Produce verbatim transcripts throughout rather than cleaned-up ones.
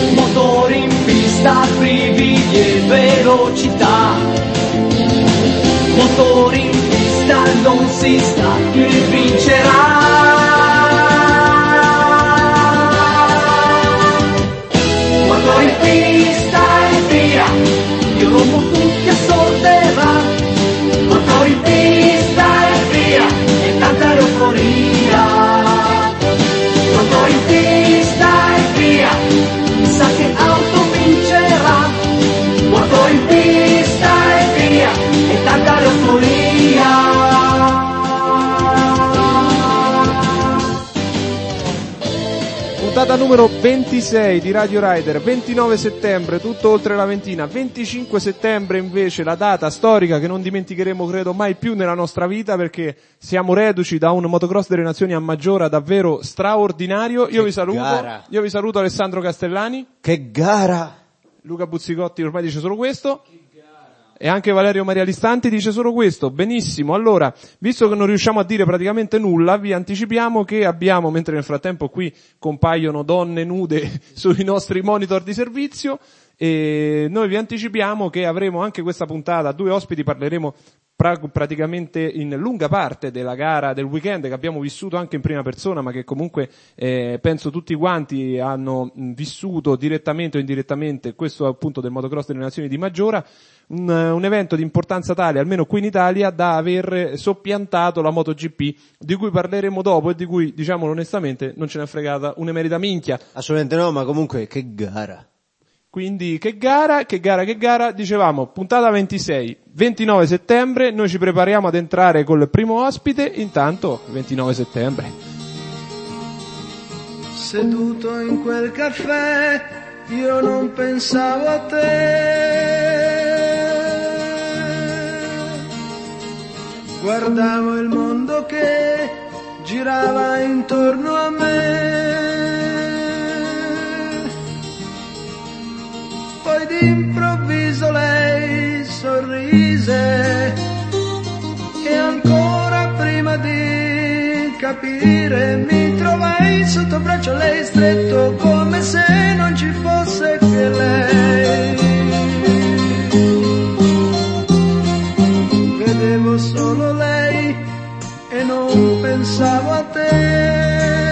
Motori in pista, brividi e velocità. Motori in pista, non si sta, chi vincerà? Motori in pista e via, io rompo tutti a sorderà. Motori in pista e via, e tanta euforia. Motori in pista e via, chissà che auto vincerà. Motori in pista e via, e tanta euforia. Puntata numero ventisei di Radio Rider, ventinove settembre, tutto oltre la ventina, venticinque settembre invece la data storica che non dimenticheremo credo mai più nella nostra vita, perché siamo reduci da un motocross delle nazioni a Maggiora davvero straordinario. Io che vi saluto, gara. io vi saluto Alessandro Castellani. Che gara! Luca Buzzicotti ormai dice solo questo. E anche Valerio Maria Listanti dice solo questo. Benissimo, allora, visto che non riusciamo a dire praticamente nulla, vi anticipiamo che abbiamo, mentre nel frattempo qui compaiono donne nude sui nostri monitor di servizio, e noi vi anticipiamo che avremo anche questa puntata, due ospiti, parleremo pra- praticamente in lunga parte della gara del weekend che abbiamo vissuto anche in prima persona, ma che comunque eh, penso tutti quanti hanno mh, vissuto direttamente o indirettamente, questo appunto del motocross delle nazioni di Maggiora. Un, un evento di importanza tale, almeno qui in Italia, da aver soppiantato la MotoGP, di cui parleremo dopo e di cui, diciamolo onestamente, non ce n'è fregata un'emerita minchia. Assolutamente no, ma comunque che gara. Quindi che gara, che gara, che gara, dicevamo, puntata ventisei, ventinove settembre, noi ci prepariamo ad entrare col primo ospite, intanto ventinove settembre. Seduto in quel caffè, io non pensavo a te. Guardavo il mondo che girava intorno a me. Poi d'improvviso lei sorrise e ancora prima di capire mi trovai sotto braccio a lei stretto come se non ci fosse che lei. Vedevo solo lei e non pensavo a te.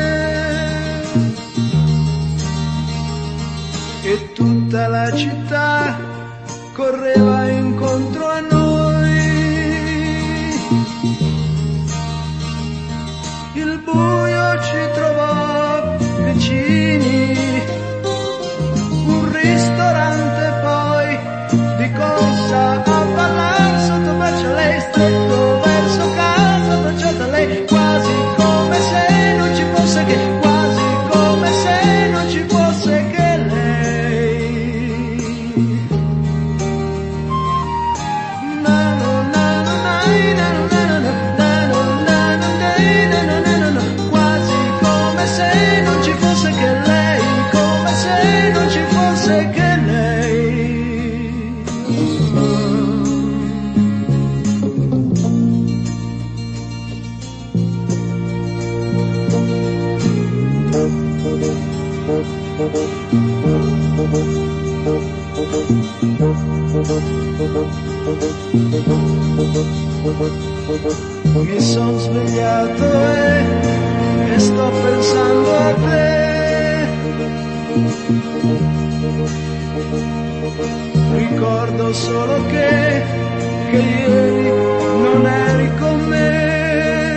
E tutta la città correva incontro a noi. Il buio ci trovò vicini, un ristorante poi di corsa a ballar sotto braccio lei stretto verso casa, abbracciata lei quasi come se non ci fosse che, quasi come se non ci fosse che. Mi son svegliato e, e sto pensando a te. Ricordo solo che, che ieri non eri con me.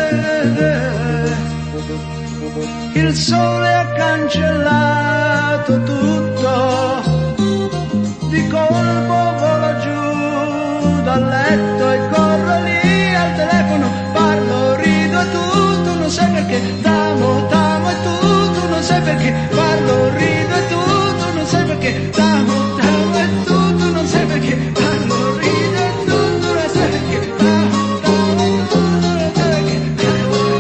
Il sole ha cancellato tutto, di colpo volo giù dal letto e corro lì al telefono, parlo, rido e tu, tu non sai perché, t'amo, t'amo e tu, tu non sai perché, parlo, rido e tu, tu non sai perché, t'amo, t'amo e tu, tu non sai perché, parlo, rido e tu, tu non sai perché, t'amo, t'amo e tu, tu non sai perché, t'amo,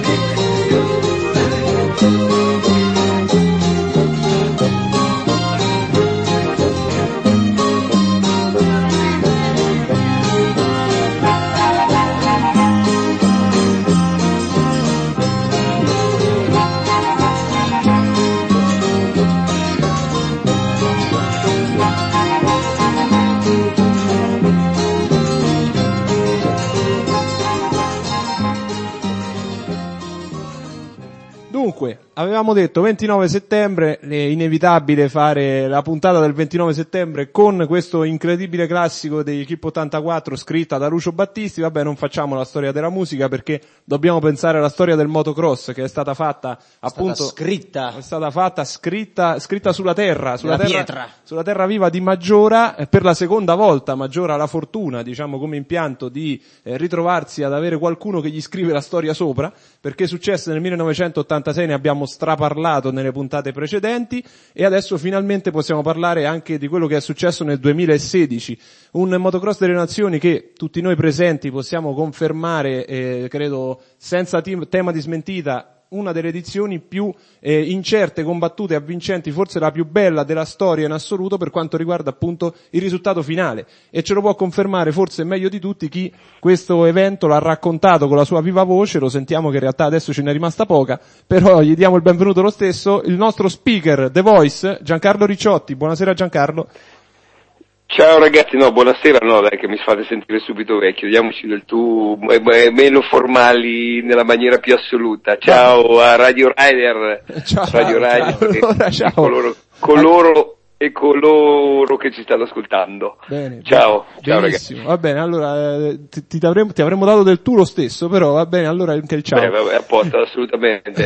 avevamo detto ventinove settembre, è inevitabile fare la puntata del ventinove settembre con questo incredibile classico degli Equipe ottantaquattro scritta da Lucio Battisti. Vabbè, non facciamo la storia della musica perché dobbiamo pensare alla storia del motocross, che è stata fatta appunto stata scritta è stata fatta scritta scritta sulla terra, sulla la terra, pietra. sulla terra viva di Maggiora, eh, per la seconda volta Maggiora ha la fortuna, diciamo come impianto, di eh, ritrovarsi ad avere qualcuno che gli scrive la storia sopra, perché è successo nel millenovecentottantasei, ne abbiamo straparlato nelle puntate precedenti, e adesso finalmente possiamo parlare anche di quello che è successo nel duemilasedici, un motocross delle nazioni che tutti noi presenti possiamo confermare, eh, credo senza tim- tema di smentita, una delle edizioni più eh, incerte, combattute e avvincenti, forse la più bella della storia in assoluto per quanto riguarda appunto il risultato finale, e ce lo può confermare forse meglio di tutti chi questo evento l'ha raccontato con la sua viva voce. Lo sentiamo che in realtà adesso ce n'è rimasta poca, però gli diamo il benvenuto lo stesso, il nostro speaker The Voice, Giancarlo Ricciotti. Buonasera Giancarlo. Ciao ragazzi, no, buonasera, no, dai che mi fate sentire subito vecchio, diamoci del tu, eh, meno formali nella maniera più assoluta. Ciao a Radio Rider, ciao, Radio Rider, ciao. Allora, ciao. Coloro, coloro e coloro che ci stanno ascoltando. Bene, ciao, bene, ciao benissimo. ragazzi. Va bene, allora eh, ti, ti, avremmo, ti avremmo dato del tu lo stesso, però va bene, allora anche il ciao. Beh, vabbè, apposta, assolutamente.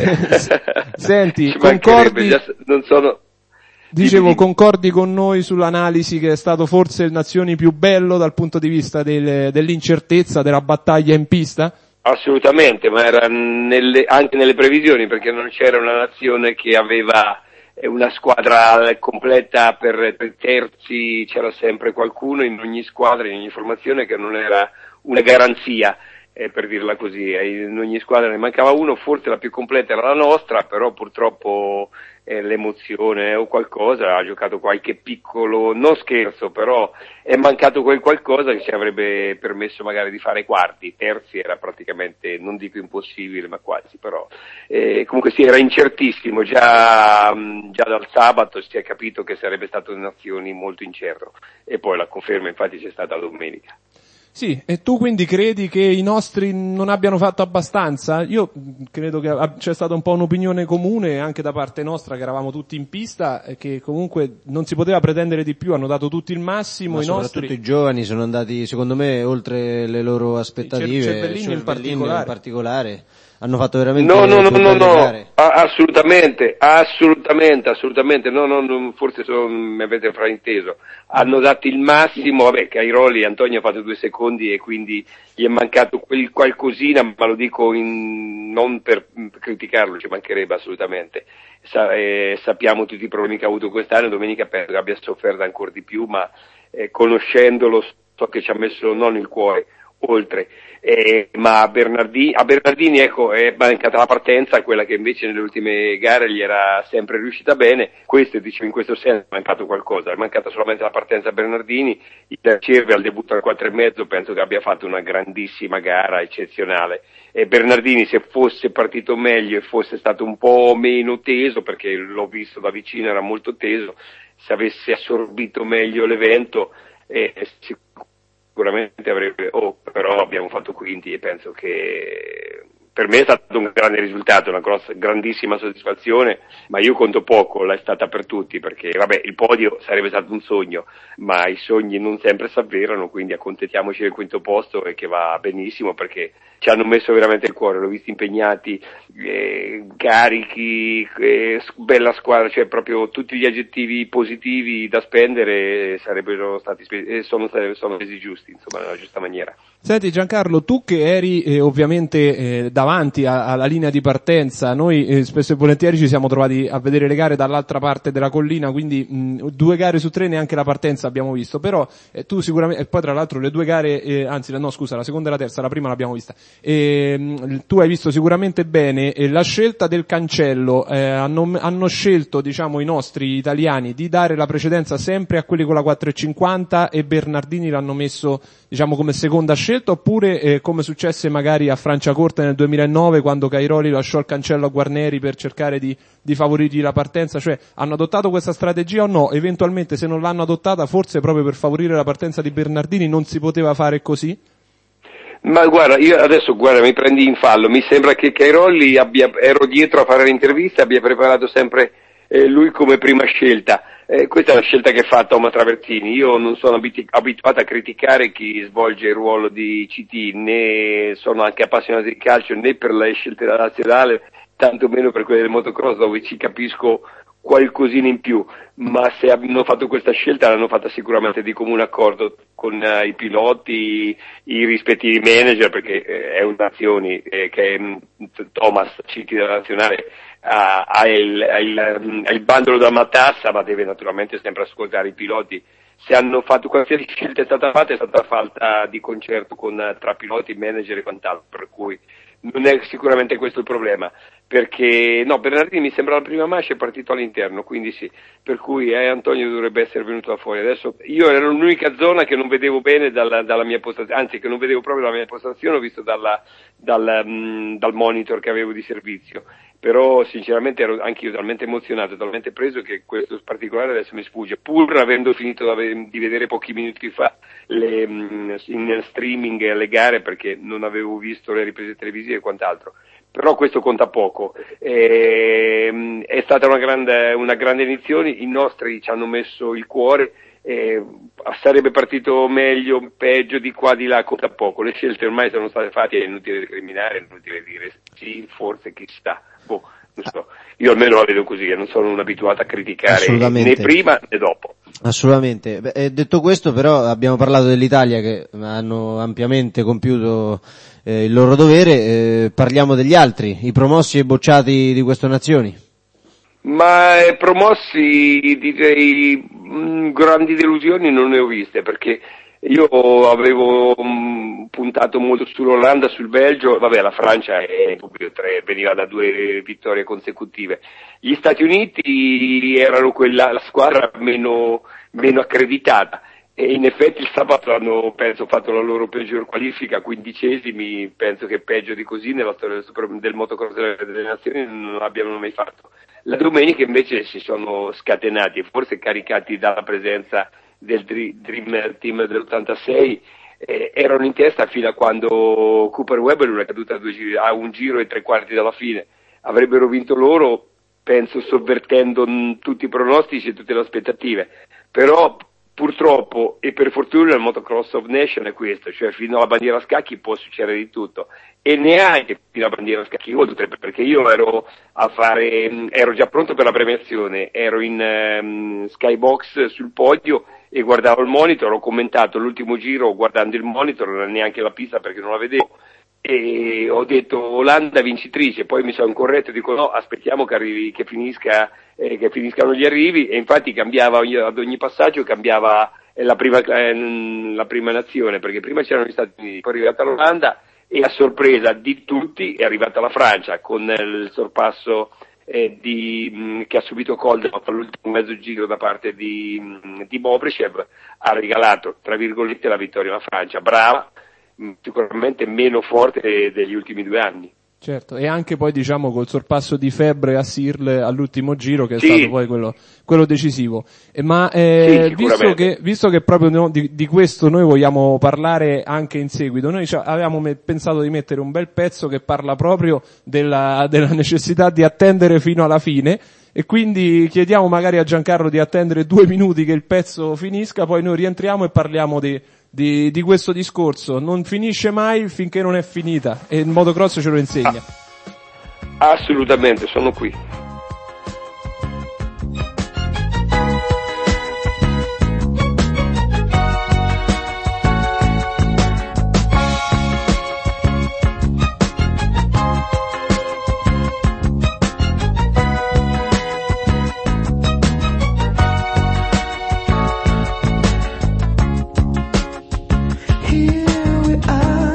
Senti, ci concordi... già, non sono... Dicevo, concordi con noi sull'analisi che è stato forse il Nazioni più bello dal punto di vista del, dell'incertezza, della battaglia in pista? Assolutamente, ma era nelle, anche nelle previsioni, perché non c'era una nazione che aveva una squadra completa per tre terzi, c'era sempre qualcuno in ogni squadra, in ogni formazione che non era una garanzia. Eh, per dirla così, in ogni squadra ne mancava uno, forse la più completa era la nostra, però purtroppo eh, l'emozione o qualcosa ha giocato qualche piccolo, non scherzo, però è mancato quel qualcosa che ci avrebbe permesso magari di fare quarti, terzi era praticamente, non dico impossibile, ma quasi, però eh, comunque sì, era incertissimo, già, già dal sabato si è capito che sarebbe stato una nazione molto incerto, e poi la conferma infatti c'è stata domenica. Sì, e tu quindi credi che i nostri non abbiano fatto abbastanza? Io credo che c'è stata un po' un'opinione comune anche da parte nostra, che eravamo tutti in pista, e che comunque non si poteva pretendere di più, hanno dato tutti il massimo. Ma i soprattutto nostri... i giovani sono andati, secondo me, oltre le loro aspettative. Cervellini in particolare. in particolare hanno fatto veramente no no no no no gare. assolutamente assolutamente assolutamente no no, no forse sono, mi avete frainteso, hanno dato il massimo. Vabbè, Cairoli, Antonio ha fatto due secondi e quindi gli è mancato quel qualcosina, ma lo dico in, non per criticarlo, ci mancherebbe assolutamente. Sa, eh, sappiamo tutti i problemi che ha avuto quest'anno, domenica penso che abbia sofferto ancora di più, ma eh, conoscendolo so che ci ha messo non il cuore, oltre, eh, ma a Bernardini, a Bernardini ecco è mancata la partenza, quella che invece nelle ultime gare gli era sempre riuscita bene. Questo, dicevo, in questo senso è mancato qualcosa, è mancata solamente la partenza a Bernardini. Il Cervi al debutto al quattro e mezzo penso che abbia fatto una grandissima gara, eccezionale, e Bernardini, se fosse partito meglio e fosse stato un po' meno teso, perché l'ho visto da vicino, era molto teso, se avesse assorbito meglio l'evento eh, sicuramente avrebbe, oh, però abbiamo fatto quinti e penso che per me è stato un grande risultato, una grossa, grandissima soddisfazione, ma io conto poco, l'è stata per tutti, perché vabbè, il podio sarebbe stato un sogno, ma i sogni non sempre si avverano, quindi accontentiamoci del quinto posto, e che va benissimo, perché ci hanno messo veramente il cuore, l'ho visto impegnati, eh, carichi, eh, bella squadra, cioè proprio tutti gli aggettivi positivi da spendere sarebbero stati spesi, sono, sono spesi giusti, insomma, nella giusta maniera. Senti Giancarlo, tu che eri eh, ovviamente eh, davanti a, alla linea di partenza, noi eh, spesso e volentieri ci siamo trovati a vedere le gare dall'altra parte della collina, quindi mh, due gare su tre neanche la partenza abbiamo visto, però eh, tu sicuramente, e poi tra l'altro le due gare, eh, anzi no scusa, la seconda e la terza, la prima l'abbiamo vista, e, mh, tu hai visto sicuramente bene eh, la scelta del cancello, eh, hanno, hanno scelto, diciamo, i nostri italiani di dare la precedenza sempre a quelli con la quattro e cinquanta, e Bernardini l'hanno messo, diciamo, come seconda scelta, oppure eh, come successe magari a Franciacorta nel duemilanove, quando Cairoli lasciò il cancello a Guarneri per cercare di, di favorirgli la partenza? Cioè, hanno adottato questa strategia o no? Eventualmente, se non l'hanno adottata, forse proprio per favorire la partenza di Bernardini non si poteva fare così? Ma guarda, io adesso guarda, mi prendi in fallo, mi sembra che Cairoli abbia, ero dietro a fare l'intervista, abbia preparato sempre eh, lui come prima scelta. Eh, questa è una scelta che fa Toma Travertini. Io non sono abiti- abituato a criticare chi svolge il ruolo di C T, né sono anche appassionato di calcio, né per le scelte della nazionale, tanto meno per quelle del motocross, dove ci capisco qualcosina in più, ma se hanno fatto questa scelta l'hanno fatta sicuramente di comune accordo con uh, i piloti, i rispettivi manager, perché eh, è un'azione eh, che mh, Thomas, C T della nazionale, ha, ha, il, ha, il, ha il bandolo da matassa, ma deve naturalmente sempre ascoltare i piloti. Se hanno fatto qualsiasi scelta è stata fatta, è stata fatta di concerto con, tra piloti, manager e quant'altro, per cui non è sicuramente questo il problema, perché no, Bernardini mi sembra la prima marcia è partito all'interno, quindi sì, per cui eh, Antonio dovrebbe essere venuto da fuori. Adesso io ero l'unica zona che non vedevo bene dalla, dalla mia postazione, anzi che non vedevo proprio dalla mia postazione, ho visto dalla, dal, mh, dal monitor che avevo di servizio, però sinceramente ero anche io talmente emozionato, talmente preso che questo particolare adesso mi sfugge, pur avendo finito di vedere pochi minuti fa le, in streaming le gare, perché non avevo visto le riprese televisive e quant'altro. Però questo conta poco. E, è stata una grande, una grande edizione, i nostri ci hanno messo il cuore, e sarebbe partito meglio, peggio, di qua, di là, conta poco. Le scelte ormai sono state fatte, è inutile recriminare, è inutile dire sì, forse chissà. Boh, non so. Io almeno la vedo così, e non sono un abituato a criticare né prima né dopo. Assolutamente. Beh, detto questo, però, abbiamo parlato dell'Italia che hanno ampiamente compiuto eh, il loro dovere, eh, parliamo degli altri, i promossi e bocciati di queste nazioni. Ma eh, promossi, direi, mh, grandi delusioni non ne ho viste, perché io avevo mh, puntato molto sull'Olanda, sul Belgio, vabbè la Francia è proprio tre, veniva da due vittorie consecutive. Gli Stati Uniti erano quella, la squadra meno, meno accreditata, e in effetti il sabato hanno, penso, fatto la loro peggior qualifica, quindicesimi, penso che peggio di così nella storia del, super, del motocross delle, delle nazioni non abbiano mai fatto. La domenica invece si sono scatenati, forse caricati dalla presenza del Dream Team dell'ottantasei, eh, erano in testa fino a quando Cooper Webber era caduta a, due giri, a un giro e tre quarti dalla fine. Avrebbero vinto loro, penso, sovvertendo mh, tutti i pronostici e tutte le aspettative, però purtroppo e per fortuna il Motocross of Nation è questo, cioè fino alla bandiera a scacchi può succedere di tutto, e neanche fino alla bandiera a scacchi, oltre, perché io ero a fare, ero già pronto per la premiazione, ero in um, skybox sul podio e guardavo il monitor, ho commentato l'ultimo giro guardando il monitor, non neanche la pista perché non la vedevo, e ho detto Olanda vincitrice, poi mi sono corretto e dico no, aspettiamo che arrivi, che finisca, eh, che finiscano gli arrivi, e infatti cambiava ogni, ad ogni passaggio cambiava eh, la prima, eh, la prima nazione, perché prima c'erano gli Stati Uniti, poi è arrivata l'Olanda e a sorpresa di tutti è arrivata la Francia con eh, il sorpasso eh, di, mh, che ha subito Koldehoff all'ultimo mezzo giro da parte di, mh, di Bobrichev, ha regalato tra virgolette la vittoria alla Francia, brava, sicuramente meno forte degli ultimi due anni. Certo, e anche poi diciamo col sorpasso di Febre a Sirle all'ultimo giro, che è sì. stato poi quello, quello decisivo. E ma eh, sì, visto che visto che proprio no, di, di questo noi vogliamo parlare anche in seguito, noi cioè, avevamo me, pensato di mettere un bel pezzo che parla proprio della, della necessità di attendere fino alla fine, e quindi chiediamo magari a Giancarlo di attendere due minuti che il pezzo finisca, poi noi rientriamo e parliamo di Di, di questo discorso. Non finisce mai finché non è finita, e il motocross ce lo insegna. Ah, assolutamente, sono qui.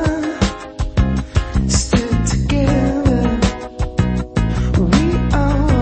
We are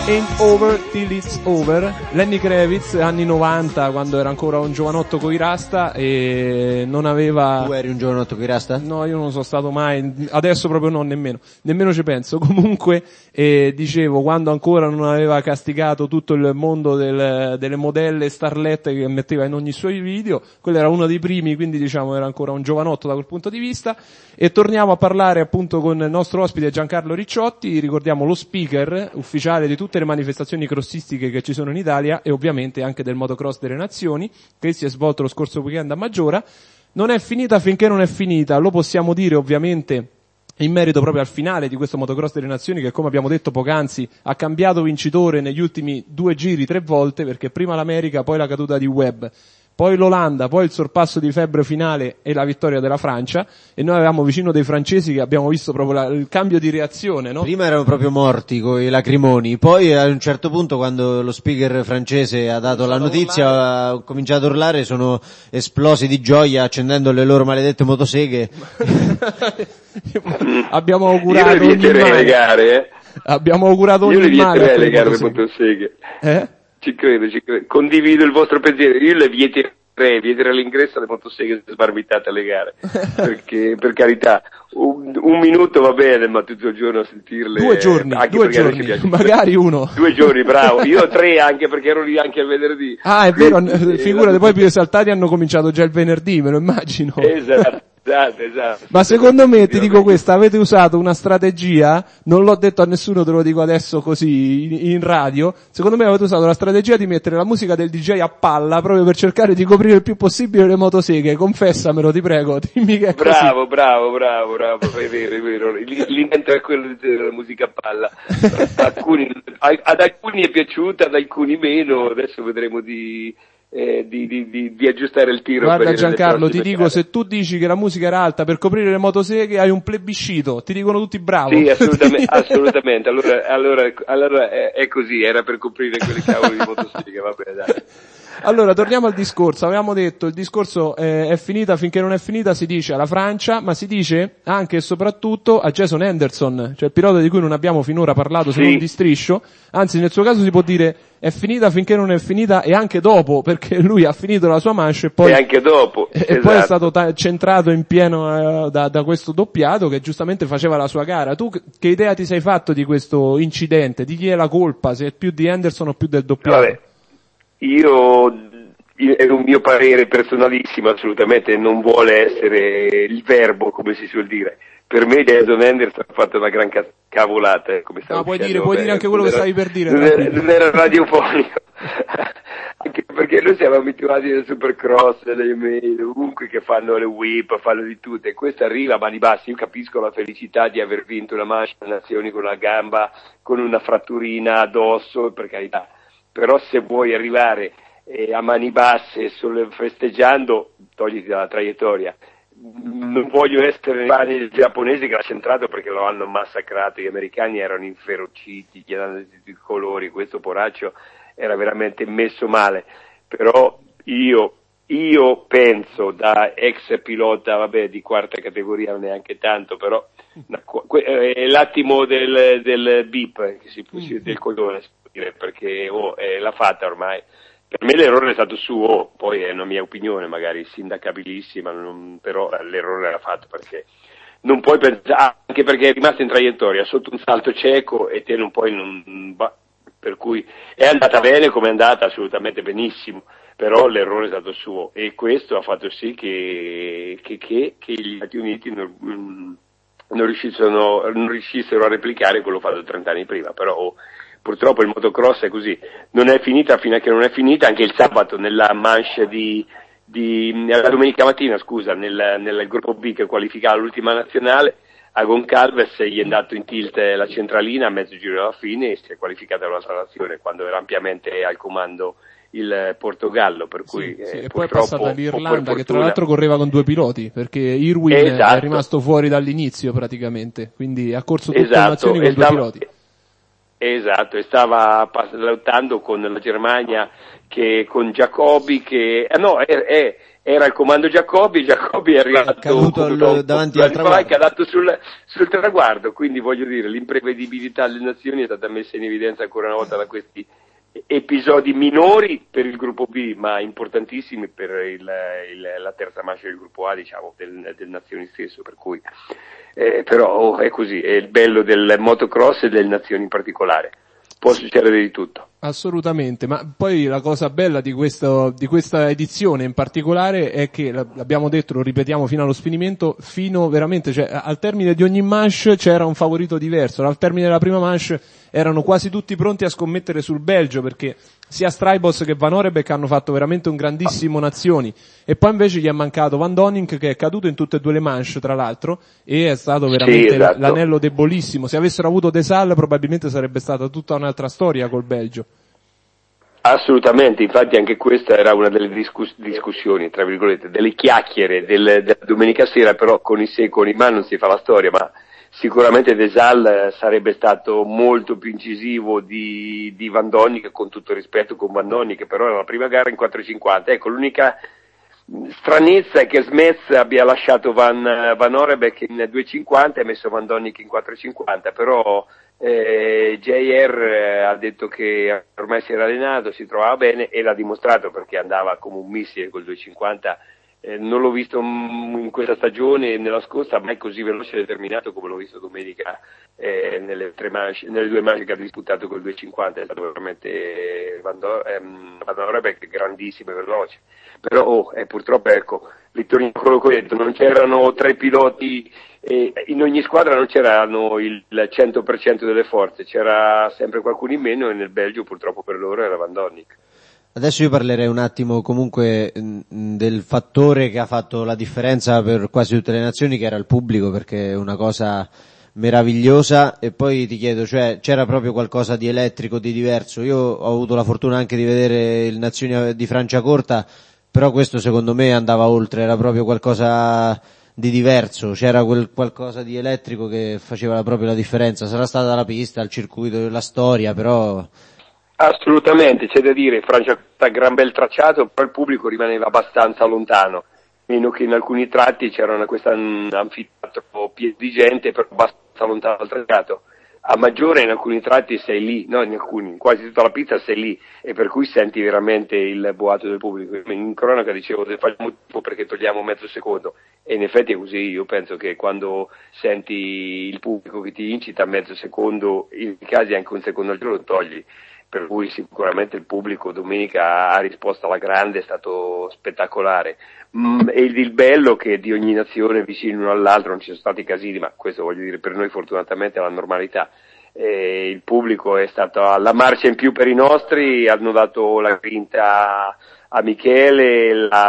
Ain't Over Till It's Over, Lenny Kravitz, anni novanta, quando era ancora un giovanotto coi rasta e non aveva... Tu eri un giovanotto coi rasta? No, io non sono stato mai, adesso proprio no, nemmeno, nemmeno ci penso. Comunque, eh, dicevo, quando ancora non aveva castigato tutto il mondo del, delle modelle starlette che metteva in ogni suoi video, quello era uno dei primi, quindi diciamo era ancora un giovanotto da quel punto di vista. E torniamo a parlare appunto con il nostro ospite Giancarlo Ricciotti, ricordiamo lo speaker ufficiale di tutte le manifestazioni crossistiche che ci sono in Italia e ovviamente anche del motocross delle nazioni, che si è svolto lo scorso weekend a Maggiora. Non è finita finché non è finita, lo possiamo dire ovviamente in merito proprio al finale di questo motocross delle nazioni che, come abbiamo detto poc'anzi, ha cambiato vincitore negli ultimi due giri tre volte, perché prima l'America, poi la caduta di Webb, poi l'Olanda, poi il sorpasso di Febbre finale e la vittoria della Francia, e noi avevamo vicino dei francesi che abbiamo visto proprio la, il cambio di reazione, no? Prima erano proprio morti con i lacrimoni, poi a un certo punto quando lo speaker francese ha dato la notizia, ha cominciato a urlare, sono esplosi di gioia accendendo le loro maledette motoseghe. Abbiamo augurato io le vieterei le gare, eh? Abbiamo augurato io ogni le male. vieterei le gare le motoseghe. Eh? Ci credo, ci credo. Condivido il vostro pensiero. Io le vieterei, vieterei all'ingresso alle motoseghe sbarbitate alle gare. Perché, per carità, un, un minuto va bene, ma tutto il giorno a sentirle. Due giorni, anche due giorni, magari uno. Due giorni, bravo. Io tre anche perché ero lì anche il venerdì. Ah, è vero, figurate, poi più esaltati hanno cominciato già il venerdì, me lo immagino. Esatto. Esatto, esatto. Ma secondo me, ti dico questa, avete usato una strategia, non l'ho detto a nessuno, te lo dico adesso così in, in radio, secondo me avete usato la strategia di mettere la musica del D J a palla proprio per cercare di coprire il più possibile le motoseghe. Confessamelo, ti prego, dimmi che è così. Bravo, bravo, bravo, bravo, è vero, è vero, l'intento è quello della musica a palla. Alcuni, ad alcuni è piaciuta, ad alcuni meno, adesso vedremo di... Eh, di, di, di, di aggiustare il tiro. Guarda per Giancarlo, ti dico, gare. se tu dici che la musica era alta per coprire le motoseghe hai un plebiscito, ti dicono tutti bravo. Sì, assolutamente, assolutamente. Allora, allora, allora è, è così, era per coprire quelle cavoli di motoseghe, va bene, dai. Allora, torniamo al discorso. Avevamo detto, il discorso eh, è finita finché non è finita, si dice alla Francia, ma si dice anche e soprattutto a Jason Henderson, cioè il pilota di cui non abbiamo finora parlato, se sì. non di striscio. Anzi, nel suo caso si può dire è finita finché non è finita e anche dopo, perché lui ha finito la sua manche e poi, e anche dopo, e esatto. poi è stato ta- centrato in pieno eh, da, da questo doppiato che giustamente faceva la sua gara. Tu che idea ti sei fatto di questo incidente? Di chi è la colpa? Se è più di Henderson o più del doppiato? Vabbè, io... è un mio parere personalissimo, assolutamente non vuole essere il verbo, come si suol dire. Per me Jason Henderson ha fatto una gran ca- cavolata, come stavo no, puoi dicendo, dire, puoi dire anche quello era, che stavi per dire. Non era, non era radiofonico, anche perché noi siamo abituati al supercross, alle mail, ovunque che fanno le whip, fanno di tutto, e questo arriva a mani basse. Io capisco la felicità di aver vinto una manche nazioni con una gamba, con una fratturina addosso, per carità, però se vuoi arrivare eh, a mani basse, solo festeggiando, togliti dalla traiettoria. Non voglio essere nei panni del giapponese che l'ha centrato perché lo hanno massacrato, gli americani erano inferociti, gli hanno dato i colori, questo poraccio era veramente messo male, però io, io penso da ex pilota, vabbè, di quarta categoria non neanche tanto, però è l'attimo del, del beep, che si, del coglione, perché oh, eh, l'ha fatta ormai. Per me l'errore è stato suo, poi è una mia opinione, magari sindacabilissima, non, però l'errore l'ha fatto perché non puoi pensare, anche perché è rimasto in traiettoria sotto un salto cieco e te non puoi, non, per cui è andata bene come è andata, assolutamente benissimo, però l'errore è stato suo e questo ha fatto sì che, che, che, che gli Stati Uniti non, non, riuscissero, non riuscissero a replicare quello fatto trenta anni prima, però oh, purtroppo il motocross è così, non è finita fino a che non è finita. Anche il sabato nella manche di, di la domenica mattina, scusa, nel, nel gruppo B che qualificava l'ultima nazionale, a Goncalves gli è andato in tilt la centralina a mezzo giro alla fine e si è qualificata l'altra nazione quando era ampiamente al comando il Portogallo, per cui sì, sì. eh, e poi è passata l'Irlanda che tra fortuna... l'altro correva con due piloti perché Irwin esatto. è rimasto fuori dall'inizio praticamente, quindi ha corso tutte esatto. le nazioni con stava... due piloti. Esatto, e stava lottando con la Germania, che con Jacobi, che eh, no, è, è, era il comando Giacobbi, Giacobbi è arrivato caduto al, davanti al traguardo, è caduto sul, sul traguardo, quindi voglio dire, l'imprevedibilità delle nazioni è stata messa in evidenza ancora una volta da questi episodi minori per il gruppo B, ma importantissimi per il, il, la terza manche del gruppo A, diciamo, del, del Nazioni stesso, per cui, eh, però oh, è così, è il bello del motocross e delle Nazioni in particolare. Può succedere di tutto. Assolutamente, ma poi la cosa bella di questo, di questa edizione in particolare è che, l'abbiamo detto, lo ripetiamo fino allo sfinimento, fino veramente, cioè al termine di ogni manche c'era un favorito diverso, al termine della prima manche erano quasi tutti pronti a scommettere sul Belgio, perché sia Strijbos che Van Orebek hanno fatto veramente un grandissimo Nazioni, e poi invece gli è mancato Van Donink, che è caduto in tutte e due le manche tra l'altro, e è stato veramente sì, esatto. l'anello debolissimo. Se avessero avuto De Salle probabilmente sarebbe stata tutta un'altra storia col Belgio. Assolutamente, infatti anche questa era una delle discuss- discussioni, tra virgolette, delle chiacchiere del, della domenica sera, però con i se e con i ma non si fa la storia, ma sicuramente De Salle sarebbe stato molto più incisivo di, di Van Donnik, con tutto il rispetto con Van Donnik, che però era la prima gara in quattro cinquanta. Ecco, l'unica stranezza è che Smets abbia lasciato Van, Van Orebek in due cinquanta e messo Van Donnik in quattro cinquanta, però eh, J R ha detto che ormai si era allenato, si trovava bene e l'ha dimostrato, perché andava come un missile col due cinquanta. Eh, non l'ho visto in questa stagione e nella scorsa mai così veloce e determinato come l'ho visto domenica eh, nelle, tre manche, nelle due manche che ha disputato col due cinquanta. È stato veramente Van Orebek grandissimo e veloce, però oh, eh, purtroppo ecco, ritorno a quello che ho detto, non c'erano tre piloti, eh, in ogni squadra non c'erano il cento per cento delle forze, c'era sempre qualcuno in meno, e nel Belgio purtroppo per loro era Van Donnik. Adesso io parlerei un attimo comunque mh, del fattore che ha fatto la differenza per quasi tutte le nazioni, che era il pubblico, perché è una cosa meravigliosa. E poi ti chiedo, cioè, c'era proprio qualcosa di elettrico, di diverso? Io ho avuto la fortuna anche di vedere il Nazioni di Franciacorta, però questo secondo me andava oltre, era proprio qualcosa di diverso, c'era quel qualcosa di elettrico che faceva proprio la differenza. Sarà stata la pista, il circuito, la storia, però... Assolutamente, c'è da dire, Francia ha gran bel tracciato, però il pubblico rimaneva abbastanza lontano, meno che in alcuni tratti c'era questo anfiteatro pieno di gente, però abbastanza lontano dal tracciato. A maggiore in alcuni tratti sei lì, no in alcuni, in quasi tutta la pista sei lì, e per cui senti veramente il boato del pubblico. In cronaca dicevo che facciamo tempo perché togliamo mezzo secondo, e in effetti è così. Io penso che quando senti il pubblico che ti incita mezzo secondo, in casi anche un secondo al giorno lo togli. Per cui sicuramente il pubblico domenica ha risposto alla grande, è stato spettacolare. Mm, e il bello che di ogni nazione vicino l'uno all'altro non ci sono stati casini, ma questo voglio dire per noi fortunatamente è la normalità. E il pubblico è stato alla marcia in più per i nostri, hanno dato la grinta a Michele, la,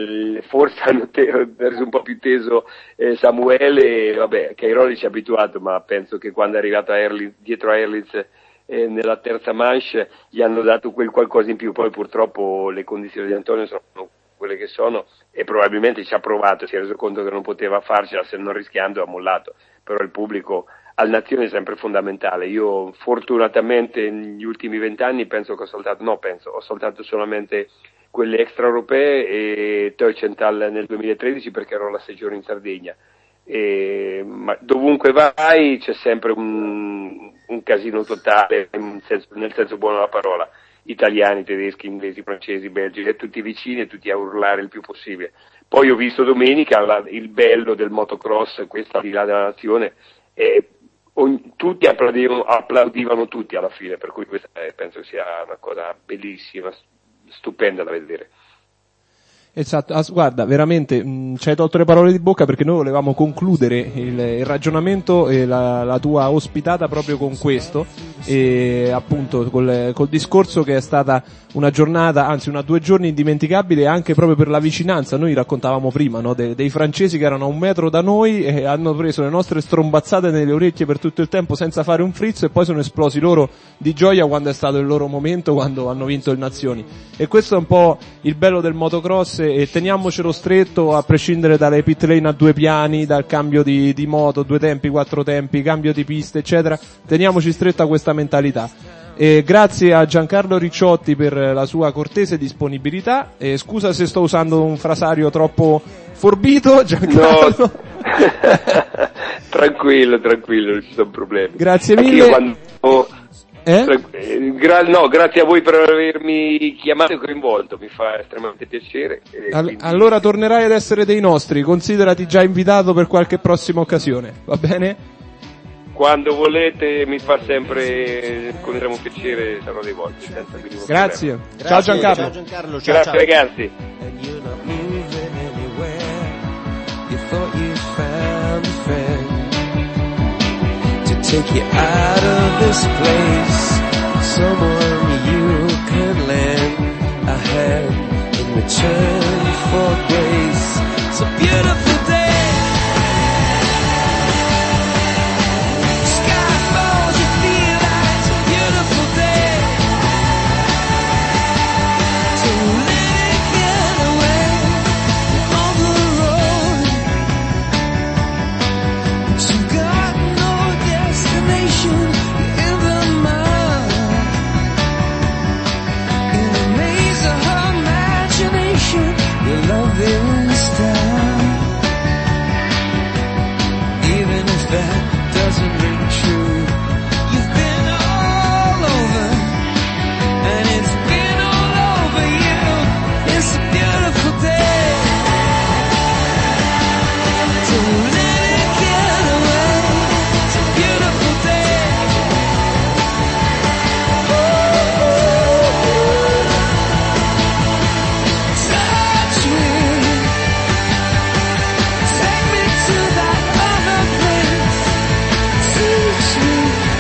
forse hanno te- perso un po' più teso eh, Samuele, vabbè, Cairoli ci è abituato, ma penso che quando è arrivato a Erlitz, dietro a Erlitz, E nella terza manche gli hanno dato quel qualcosa in più. Poi purtroppo le condizioni di Antonio sono quelle che sono, e probabilmente ci ha provato, si è reso conto che non poteva farcela, se non rischiando ha mollato. Però il pubblico al Nazione è sempre fondamentale. Io fortunatamente negli ultimi vent'anni penso che ho saltato, no penso, ho saltato solamente quelle extraeuropee e Teucenthal nel duemilatredici perché ero alla sei giorni in Sardegna. E, ma dovunque vai c'è sempre un, un casino totale, nel senso, nel senso buono della parola, italiani, tedeschi, inglesi, francesi, belgi, e tutti vicini e tutti a urlare il più possibile. Poi ho visto domenica la, il bello del motocross, questa al di là della nazione, e ogni, tutti applaudivano, applaudivano tutti alla fine, per cui questa è, penso sia una cosa bellissima, stupenda da vedere. Esatto, ah, guarda, veramente mh, ci hai tolto le parole di bocca, perché noi volevamo concludere il, il ragionamento e la, la tua ospitata proprio con questo, e appunto col, col discorso che è stata una giornata, anzi una due giorni indimenticabili, anche proprio per la vicinanza. Noi raccontavamo prima, no, de, dei francesi che erano a un metro da noi e hanno preso le nostre strombazzate nelle orecchie per tutto il tempo senza fare un frizzo, e poi sono esplosi loro di gioia quando è stato il loro momento, quando hanno vinto il Nazioni. E questo è un po' il bello del motocross, e teniamocelo stretto, a prescindere dalle pit lane a due piani, dal cambio di, di moto, due tempi, quattro tempi, cambio di piste, eccetera. Teniamoci stretta questa mentalità. E grazie a Giancarlo Ricciotti per la sua cortese disponibilità. E scusa se sto usando un frasario troppo forbito, Giancarlo. No. tranquillo, tranquillo, non ci sono problemi. Grazie Anche mille. io quando... Eh? Gra- no, grazie a voi per avermi chiamato e coinvolto, mi fa estremamente piacere. E All- quindi... Allora tornerai ad essere dei nostri, considerati già invitato per qualche prossima occasione, va bene? Quando volete mi fa sempre, con estremo piacere, sarò dei vostri, senza minimo Grazie. problema. Ciao Giancarlo. Ciao Giancarlo, ciao, Grazie ciao. ragazzi. And you're not moving anywhere. You thought you found a friend to take you out of this place. Someone you can lend a hand in return for grace. It's a beautiful day. Sky falls, you feel like it's a beautiful day. To let it get away on the road. But you got no destination in the mind. In the maze of her imagination, your love is down. Even if that doesn't ring true, you've been all over, and it's been all over you. It's a beautiful day. To let it get away. It's a beautiful day. Touch me. Take me to that other place. Teach me.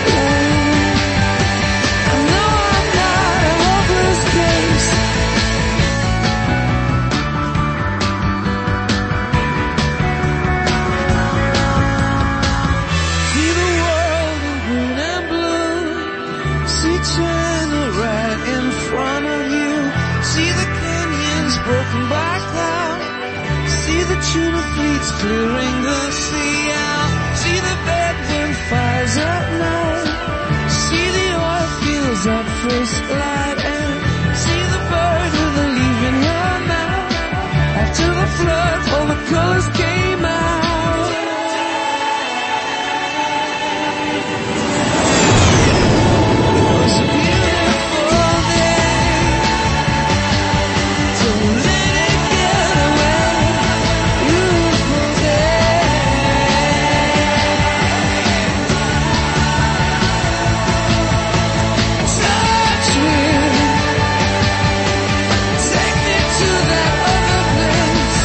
I know I'm not a hopeless case. See the world in green and blue. See China right in front of you. See the canyons broken by cloud. See the tuna fleets clearing the sea out. See the bedroom fires at night. See the oil fields at first light. And see the bird with a leaf in her mouth. After the flood, all the colors came out. It was a beautiful day. To let it get away. Beautiful day. Touch me. Take me to that other place.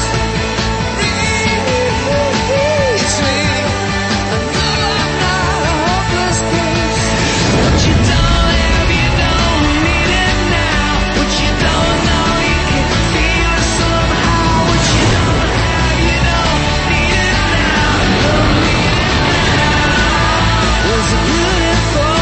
Reach me. I know I'm not a hopeless case. What you don't have, you don't need it now. What you don't know, you can feel it somehow. What you don't have, you don't need it now. Don't need it now. It was a beautiful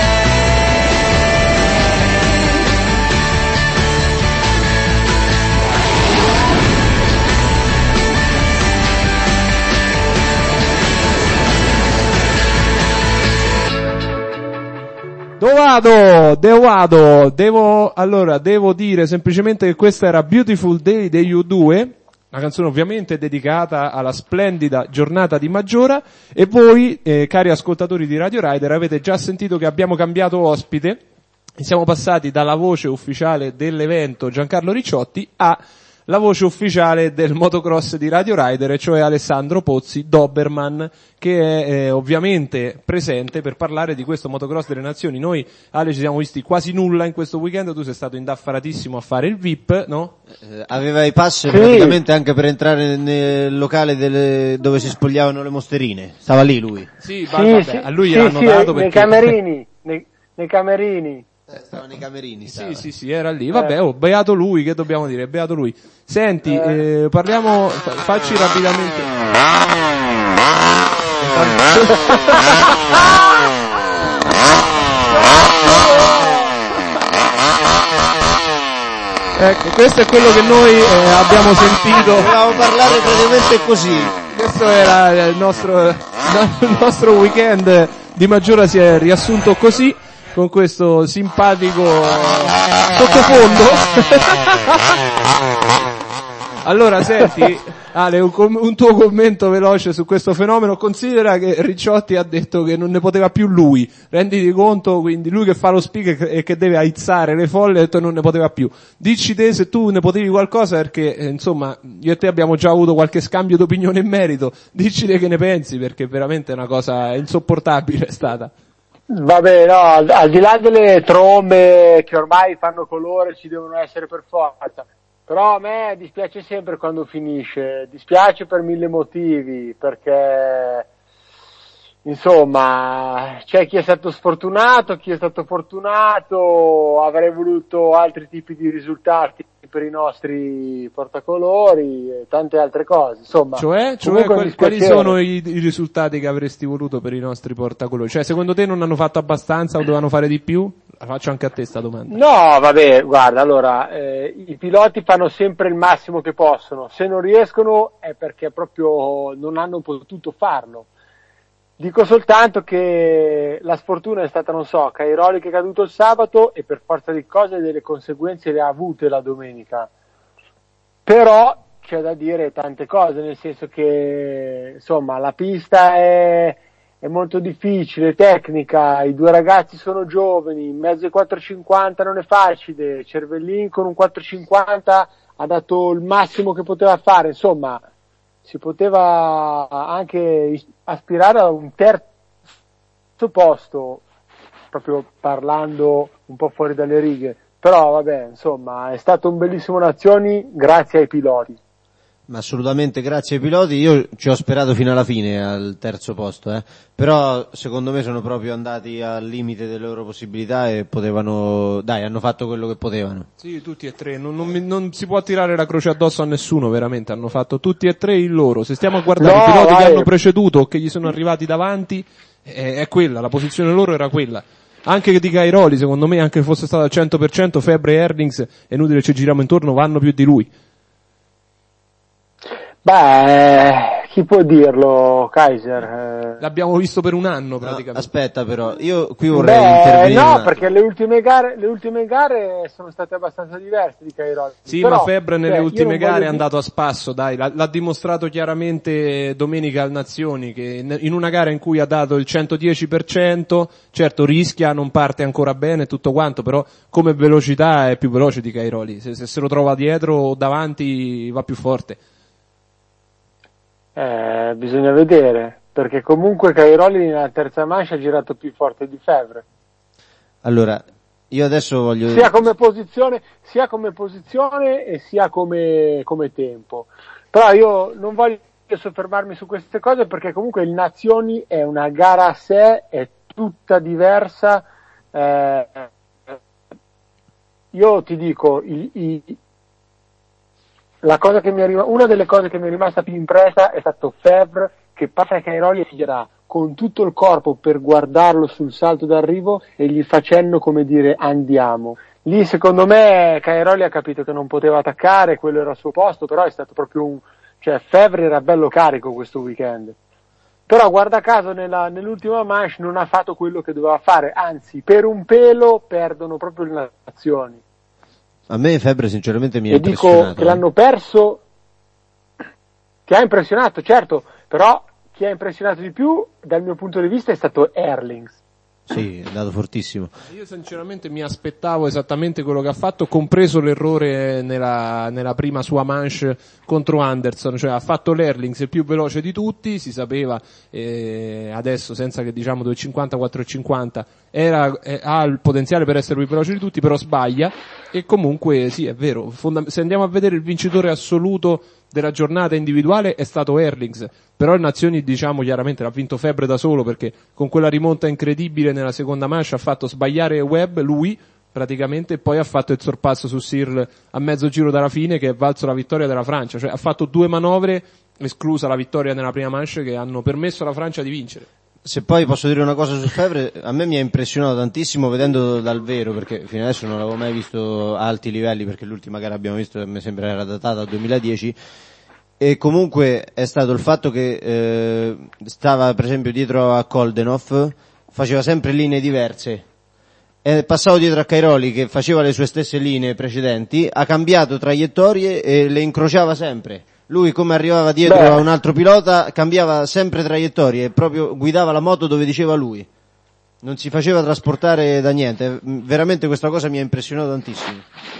Dove vado? Dove vado? Devo, allora, devo dire semplicemente che questa era Beautiful Day degli U due, una canzone ovviamente dedicata alla splendida giornata di Maggiora, e voi, eh, cari ascoltatori di Radio Rider, avete già sentito che abbiamo cambiato ospite, e siamo passati dalla voce ufficiale dell'evento Giancarlo Ricciotti a la voce ufficiale del motocross di Radio Rider, e cioè Alessandro Pozzi Doberman, che è eh, ovviamente presente per parlare di questo motocross delle nazioni. Noi, Ale, ci siamo visti quasi nulla in questo weekend, tu sei stato indaffaratissimo a fare il V I P, no? Eh, aveva i pass praticamente anche per entrare nel locale delle, dove si spogliavano le mosterine. Stava lì lui. Sì, va- vabbè, sì, a lui sì, gliel'hanno sì, dato nei perché... camerini, nei, nei camerini. Eh, stava nei camerini. Stava. Sì, sì, sì, era lì. Vabbè, oh, beato lui, che dobbiamo dire? Beato lui. Senti, eh, parliamo, fa- facci rapidamente. Ecco, questo è quello che noi eh, abbiamo sentito. Dovevamo parlare praticamente così. Questo era il nostro, il nostro weekend di Maggiora, si è riassunto così. con questo simpatico sottofondo. Allora, senti, Ale, un, com- un tuo commento veloce su questo fenomeno. Considera che Ricciotti ha detto che non ne poteva più lui, renditi conto, quindi lui che fa lo speaker e che deve aizzare le folle, ha detto che non ne poteva più. Dici te se tu ne potevi qualcosa, perché eh, insomma io e te abbiamo già avuto qualche scambio d'opinione in merito, dici te che ne pensi, perché veramente è una cosa insopportabile è stata. Vabbè, no, al, al di là delle trombe che ormai fanno colore, ci devono essere per forza. Però a me dispiace sempre quando finisce, dispiace per mille motivi, perché insomma c'è chi è stato sfortunato, chi è stato fortunato, avrei voluto altri tipi di risultati per i nostri portacolori e tante altre cose, insomma. Cioè, cioè quali, quali sono i, i risultati che avresti voluto per i nostri portacolori? Cioè, secondo te non hanno fatto abbastanza o dovevano fare di più? La faccio anche a te sta domanda. No, vabbè, guarda, allora, eh, i piloti fanno sempre il massimo che possono, se non riescono è perché proprio non hanno potuto farlo. Dico soltanto che la sfortuna è stata, non so, Cairoli che è caduto il sabato e per forza di cose delle conseguenze le ha avute la domenica. Però c'è da dire tante cose, nel senso che, insomma, la pista è, è molto difficile, tecnica, i due ragazzi sono giovani, in mezzo ai quattrocentocinquanta non è facile, Cervellin con un quattrocentocinquanta ha dato il massimo che poteva fare, insomma, si poteva anche aspirare a un terzo posto, proprio parlando un po' fuori dalle righe, però vabbè, insomma, è stato un bellissimo Nazioni grazie ai piloti. Ma assolutamente grazie ai piloti, io ci ho sperato fino alla fine al terzo posto, eh. Però secondo me sono proprio andati al limite delle loro possibilità e potevano, dai, hanno fatto quello che potevano. Sì, tutti e tre, non, non, non si può tirare la croce addosso a nessuno, veramente, hanno fatto tutti e tre il loro. Se stiamo a guardare no, i piloti vai. che hanno preceduto o che gli sono arrivati davanti, è, è quella, la posizione loro era quella. Anche di Cairoli, secondo me, anche se fosse stato al cento per cento, Febre e Herlings, è inutile ci giriamo intorno, vanno più di lui. Beh, chi può dirlo, Kaiser? L'abbiamo visto per un anno praticamente. No, aspetta però, io qui vorrei Beh, intervenire. no, perché le ultime gare, le ultime gare sono state abbastanza diverse di Cairoli. Sì, però, ma Febre nelle cioè, ultime gare voglio... è andato a spasso, dai, l'ha, l'ha dimostrato chiaramente domenica al Nazioni, che in una gara in cui ha dato il centodieci per cento, certo rischia, non parte ancora bene e tutto quanto, però come velocità è più veloce di Cairoli, se, se se lo trova dietro o davanti va più forte. Eh, bisogna vedere, perché comunque Cairoli nella terza manche ha girato più forte di Febre. Allora, io adesso voglio... Sia come posizione, sia come posizione e sia come, come tempo. Però io non voglio soffermarmi su queste cose perché comunque il Nazioni è una gara a sé, è tutta diversa. Eh, io ti dico, i, i, la cosa che mi è rim- una delle cose che mi è rimasta più impressa è stato Febre che passa a Cairoli e gira con tutto il corpo per guardarlo sul salto d'arrivo e gli facendo come dire andiamo. Lì secondo me Cairoli ha capito che non poteva attaccare, quello era il suo posto, però è stato proprio un, cioè Febre era bello carico questo weekend. Però guarda caso nella, nell'ultima manche non ha fatto quello che doveva fare, anzi per un pelo perdono proprio le Nazioni. A me Febre sinceramente mi ha e impressionato. dico che l'hanno perso, che ha impressionato, certo, però chi ha impressionato di più dal mio punto di vista è stato Herlings. Sì, è andato fortissimo. Io sinceramente mi aspettavo esattamente quello che ha fatto, compreso l'errore nella, nella prima sua manche contro Anderson, cioè ha fatto l'Herlings il più veloce di tutti, si sapeva, eh, adesso senza che diciamo due cinquanta quattro cinquanta era, eh, ha il potenziale per essere il più veloce di tutti, però sbaglia e comunque sì è vero, fonda- se andiamo a vedere il vincitore assoluto della giornata individuale è stato Herlings, però il Nazioni diciamo chiaramente l'ha vinto Febre da solo perché con quella rimonta incredibile nella seconda manche ha fatto sbagliare Webb, lui praticamente, e poi ha fatto il sorpasso su Searle a mezzo giro dalla fine che è valso la vittoria della Francia, cioè ha fatto due manovre, esclusa la vittoria nella prima manche, che hanno permesso alla Francia di vincere. Se poi posso dire una cosa su Febre, a me mi ha impressionato tantissimo vedendo dal vero, perché fino adesso non l'avevo mai visto a alti livelli, perché l'ultima gara abbiamo visto mi sembra era datata al duemiladieci, e comunque è stato il fatto che eh, stava per esempio dietro a Koldenov, faceva sempre linee diverse, è passato dietro a Cairoli che faceva le sue stesse linee precedenti, ha cambiato traiettorie e le incrociava sempre. Lui, come arrivava dietro Beh. a un altro pilota, cambiava sempre traiettorie e proprio guidava la moto dove diceva lui. Non si faceva trasportare da niente. Veramente questa cosa mi ha impressionato tantissimo.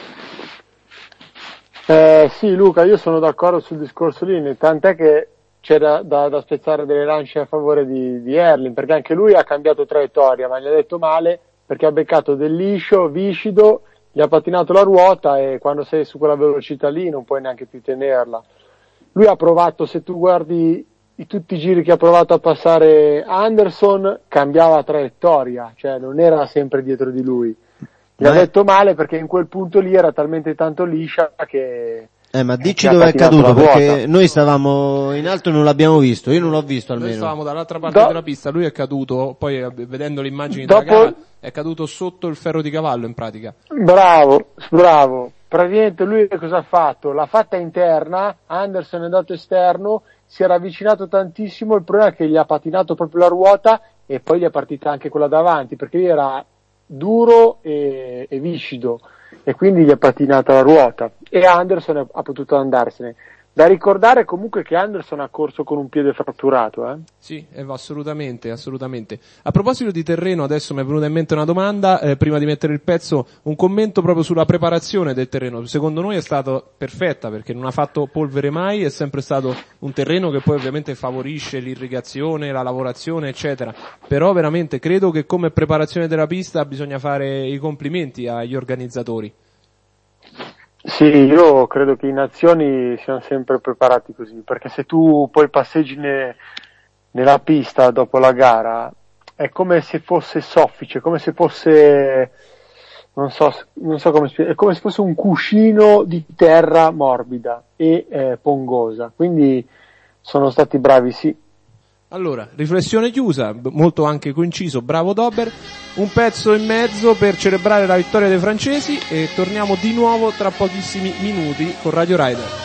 Eh, sì, Luca, io sono d'accordo sul discorso lì, tant'è che c'era da, da spezzare delle lance a favore di, di Erling, perché anche lui ha cambiato traiettoria, ma gli ha detto male, perché ha beccato del liscio, viscido, gli ha patinato la ruota e quando sei su quella velocità lì non puoi neanche più tenerla. Lui ha provato, se tu guardi i, tutti i giri che ha provato a passare Anderson, cambiava traiettoria, cioè non era sempre dietro di lui. Gli ha detto male perché in quel punto lì era talmente tanto liscia che... Eh, ma dici che dove è caduto, perché ruota. noi stavamo in alto e non l'abbiamo visto, io non l'ho visto Noi almeno. stavamo dall'altra parte Do- della pista, lui è caduto, poi eh, vedendo le immagini Dopo- della gara, è caduto sotto il ferro di cavallo in pratica. Bravo, bravo. Praticamente lui cosa ha fatto? L'ha fatta interna, Anderson è andato esterno, si era avvicinato tantissimo, il problema è che gli ha patinato proprio la ruota e poi gli è partita anche quella davanti, perché lui era duro e, e viscido e quindi gli è patinata la ruota e Anderson è, ha potuto andarsene. Da ricordare comunque che Anderson ha corso con un piede fratturato, eh? Sì, eh, assolutamente, assolutamente. A proposito di terreno, adesso mi è venuta in mente una domanda, eh, prima di mettere il pezzo, un commento proprio sulla preparazione del terreno. Secondo noi è stata perfetta perché non ha fatto polvere mai, è sempre stato un terreno che poi ovviamente favorisce l'irrigazione, la lavorazione, eccetera. Però veramente credo che come preparazione della pista bisogna fare i complimenti agli organizzatori. Sì, io credo che i nazioni siano sempre preparati così, perché se tu poi passeggi ne, nella pista dopo la gara, è come se fosse soffice, come se fosse, non so, non so come spiegare, è come se fosse un cuscino di terra morbida e eh, pongosa, quindi sono stati bravi, sì. Allora, riflessione chiusa, molto anche coinciso, bravo Dober, un pezzo e mezzo per celebrare la vittoria dei francesi e torniamo di nuovo tra pochissimi minuti con Radio Rider.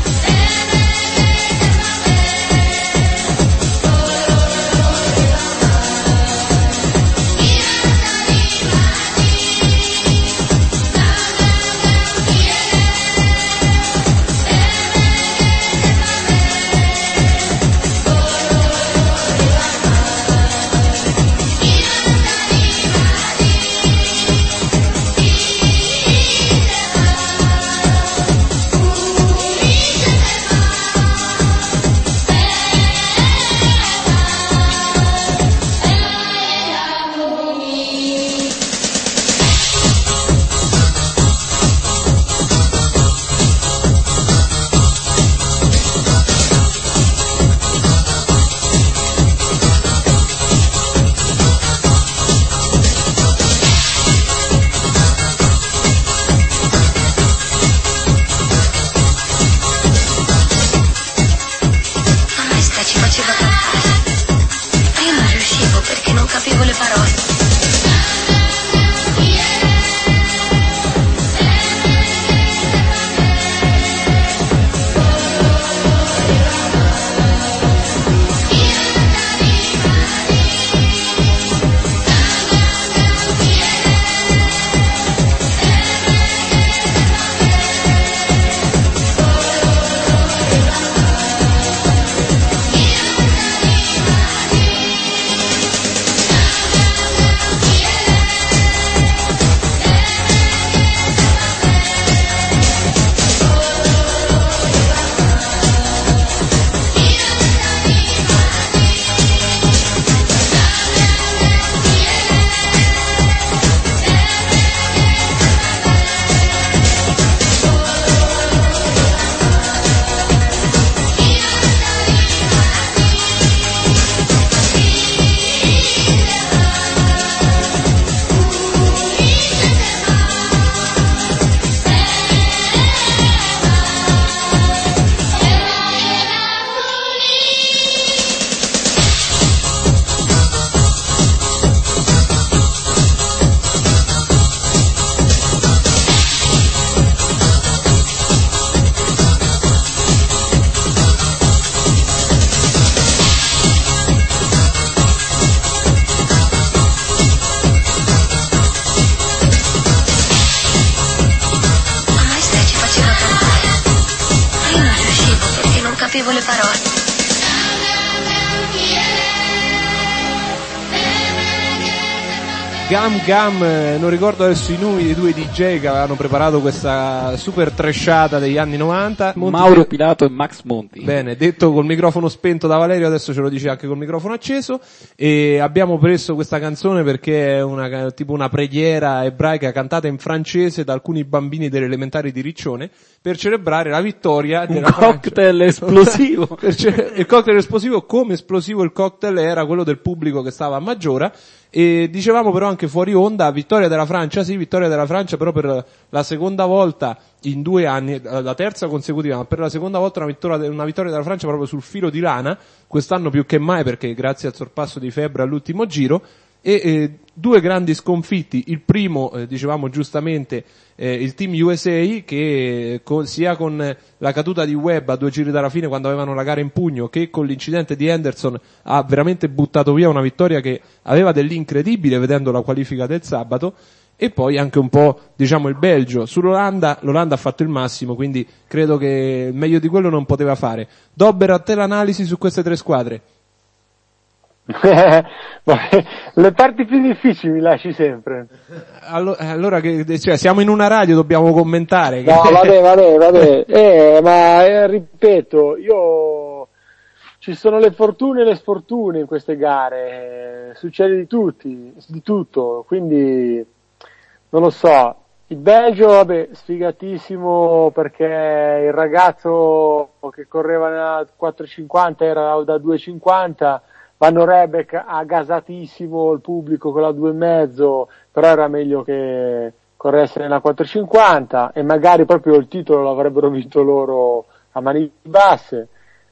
Oh, inconsapevole parola. Gam Gam, eh, non ricordo adesso i nomi dei due D J che avevano preparato questa super trashata degli anni novanta. Monti Mauro Pilato e Max Monti. Bene, detto col microfono spento da Valerio, adesso ce lo dice anche col microfono acceso. E abbiamo preso questa canzone perché è una, tipo una preghiera ebraica cantata in francese da alcuni bambini delle elementari di Riccione per celebrare la vittoria Un della cocktail Francia. esplosivo. Per ce- il cocktail esplosivo, come esplosivo il cocktail era quello del pubblico che stava a Maggiora. E dicevamo però anche fuori onda, vittoria della Francia, sì, vittoria della Francia però per la seconda volta in due anni, la terza consecutiva, ma per la seconda volta una vittoria, una vittoria della Francia proprio sul filo di lana, quest'anno più che mai perché grazie al sorpasso di Febbre all'ultimo giro. E eh, due grandi sconfitti, il primo eh, dicevamo giustamente eh, il Team U S A che eh, con, sia con eh, la caduta di Webb a due giri dalla fine quando avevano la gara in pugno che con l'incidente di Henderson ha veramente buttato via una vittoria che aveva dell'incredibile vedendo la qualifica del sabato. E poi anche un po' diciamo il Belgio sull'Olanda, l'Olanda ha fatto il massimo, quindi credo che meglio di quello non poteva fare. Dobber, a te l'analisi su queste tre squadre. Le parti più difficili mi lasci sempre. Allora, allora che, cioè, siamo in una radio, dobbiamo commentare. No, vabbè, vabbè, vabbè. Eh, ma eh, ripeto, io ci sono le fortune e le sfortune in queste gare, eh, succede di tutti, di tutto, quindi non lo so. Il Belgio, vabbè, sfigatissimo perché il ragazzo che correva a quattro e cinquanta era da due e cinquanta. Vanno Rebeck ha gasatissimo il pubblico con la due e mezzo, però era meglio che corresse nella quattro e cinquanta e magari proprio il titolo l'avrebbero vinto loro a mani basse.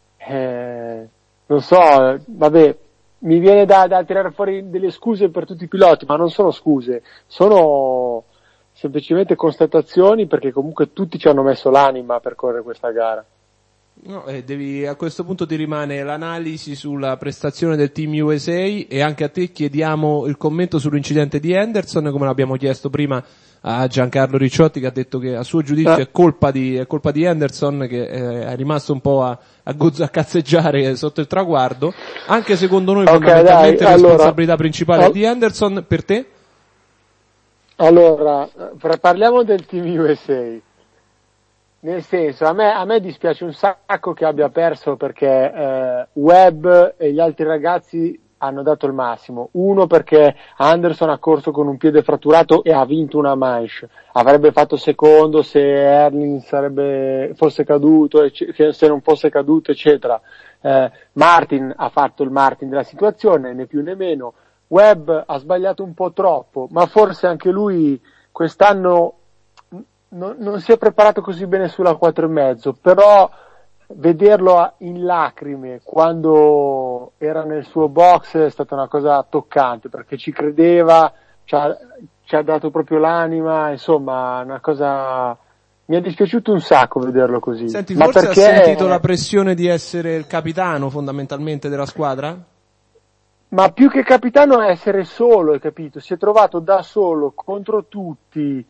Eh, non so, vabbè, mi viene da, da tirare fuori delle scuse per tutti i piloti, ma non sono scuse, sono semplicemente constatazioni perché comunque tutti ci hanno messo l'anima per correre questa gara. No, eh, devi, a questo punto ti rimane l'analisi sulla prestazione del Team U S A e anche a te chiediamo il commento sull'incidente di Henderson, come l'abbiamo chiesto prima a Giancarlo Ricciotti che ha detto che a suo giudizio eh. è colpa di, è colpa di Henderson che eh, è rimasto un po' a, a, gozz- a cazzeggiare sotto il traguardo. Anche secondo noi okay, fondamentalmente dai, la allora, responsabilità principale oh. è di Henderson, per te? Allora, parliamo del Team U S A. Nel senso, a me, a me dispiace un sacco che abbia perso perché eh, Webb e gli altri ragazzi hanno dato il massimo. Uno perché Anderson ha corso con un piede fratturato e ha vinto una manche. Avrebbe fatto secondo se Erling sarebbe, fosse caduto, ecc- se non fosse caduto, eccetera. Eh, Martin ha fatto il Martin della situazione, né più né meno. Webb ha sbagliato un po' troppo, ma forse anche lui quest'anno Non, non si è preparato così bene sulla quattro e mezzo, però vederlo in lacrime quando era nel suo box è stata una cosa toccante perché ci credeva, ci ha, ci ha dato proprio l'anima, insomma una cosa, mi è dispiaciuto un sacco vederlo così. Senti, ma forse perché ha sentito la pressione di essere il capitano fondamentalmente della squadra? Ma più che capitano è essere solo, hai capito? Si è trovato da solo contro tutti.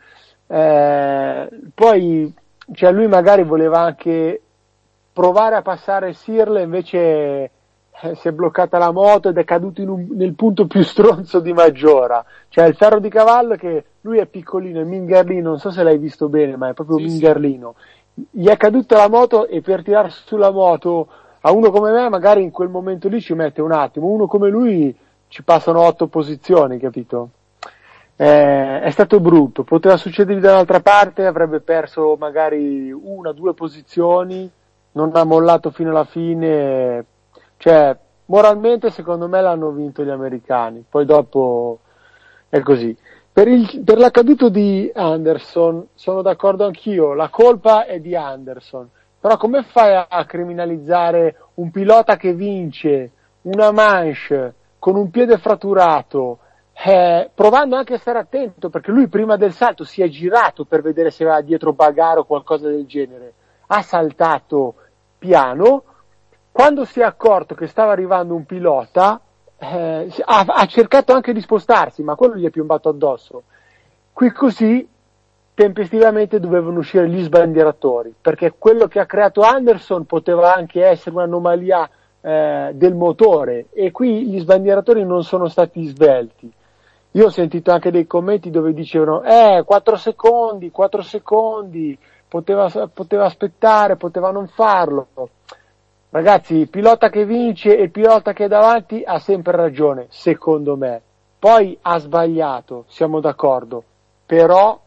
Eh, poi cioè lui magari voleva anche provare a passare Sirle, invece eh, si è bloccata la moto ed è caduto in un, nel punto più stronzo di Maggiora, cioè il ferro di cavallo che lui è piccolino, è mingarlino, non so se l'hai visto bene ma è proprio sì, mingarlino, sì. Gli è caduta la moto e per tirarsi sulla moto a uno come me magari in quel momento lì ci mette un attimo, uno come lui ci passano otto posizioni, capito? Eh, è stato brutto, poteva succedergli da un'altra parte, avrebbe perso magari una, due posizioni, non ha mollato fino alla fine, cioè moralmente secondo me l'hanno vinto gli americani, poi dopo è così. Per, il, per l'accaduto di Anderson sono d'accordo anch'io, la colpa è di Anderson, però come fai a, a criminalizzare un pilota che vince una manche con un piede fratturato? Eh, provando anche a stare attento perché lui prima del salto si è girato per vedere se aveva dietro bagare o qualcosa del genere, ha saltato piano, quando si è accorto che stava arrivando un pilota eh, ha, ha cercato anche di spostarsi ma quello gli è piombato addosso, qui così tempestivamente dovevano uscire gli sbandieratori, perché quello che ha creato Anderson poteva anche essere un'anomalia eh, del motore, e qui gli sbandieratori non sono stati svelti. Io ho sentito anche dei commenti dove dicevano eh quattro secondi, quattro secondi, poteva, poteva aspettare, poteva non farlo. Ragazzi, il pilota che vince e il pilota che è davanti ha sempre ragione, secondo me. Poi ha sbagliato, siamo d'accordo, però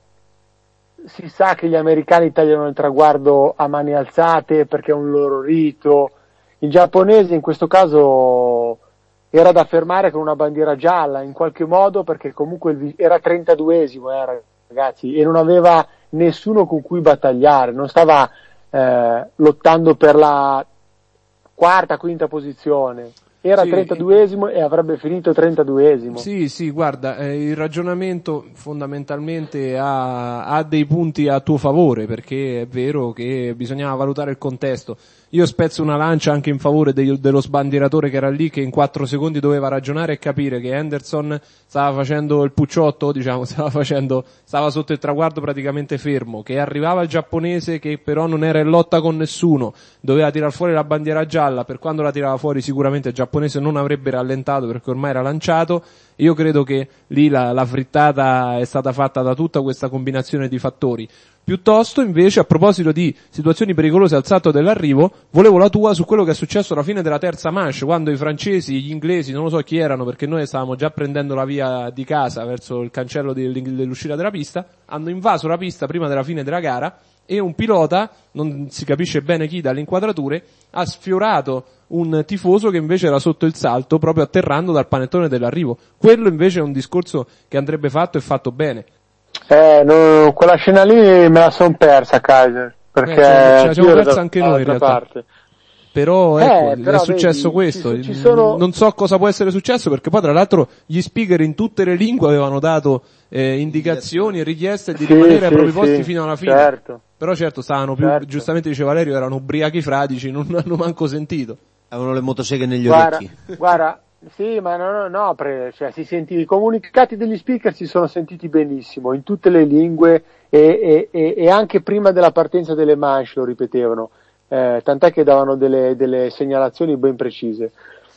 si sa che gli americani tagliano il traguardo a mani alzate perché è un loro rito. Il giapponese in questo caso era da fermare con una bandiera gialla in qualche modo, perché comunque il, era trentaduesimo eh, ragazzi, e non aveva nessuno con cui battagliare, non stava eh, lottando per la quarta, quinta posizione. Era sì, trentaduesimo e avrebbe finito trentaduesimo. Sì, sì, guarda, eh, il ragionamento fondamentalmente ha, ha dei punti a tuo favore, perché è vero che bisognava valutare il contesto. Io spezzo una lancia anche in favore de- dello sbandieratore che era lì, che in quattro secondi doveva ragionare e capire che Henderson stava facendo il pucciotto, diciamo, stava facendo, stava sotto il traguardo praticamente fermo, che arrivava il giapponese che però non era in lotta con nessuno, doveva tirar fuori la bandiera gialla, per quando la tirava fuori sicuramente il giapponese non avrebbe rallentato perché ormai era lanciato. Io credo che lì la, la frittata è stata fatta da tutta questa combinazione di fattori. Piuttosto, invece, a proposito di situazioni pericolose al salto dell'arrivo, volevo la tua su quello che è successo alla fine della terza manche, quando i francesi, gli inglesi, non lo so chi erano, perché noi stavamo già prendendo la via di casa verso il cancello dell'uscita della pista, hanno invaso la pista prima della fine della gara e un pilota, non si capisce bene chi dalle inquadrature, ha sfiorato un tifoso che invece era sotto il salto, proprio atterrando dal panettone dell'arrivo. Quello invece è un discorso che andrebbe fatto e fatto bene. Eh, no, quella scena lì me la son persa, Kaiser, perché eh, ce la siamo persa da, anche noi in realtà. Parte. Però eh, ecco, però è successo vedi, questo, ci, ci sono... non so cosa può essere successo, perché poi tra l'altro gli speaker in tutte le lingue avevano dato eh, indicazioni e richieste di sì, rimanere sì, ai propri sì, posti fino alla fine. Certo. Però certo stavano più, certo. giustamente dice Valerio, erano ubriachi fradici, non hanno manco sentito. Avevano le motoseghe negli guarda, orecchi. Guarda, sì, ma no, no, no, pre, cioè, si senti, i comunicati degli speaker si sono sentiti benissimo, in tutte le lingue, e, e, e anche prima della partenza delle manche lo ripetevano, eh, tant'è che davano delle, delle segnalazioni ben precise.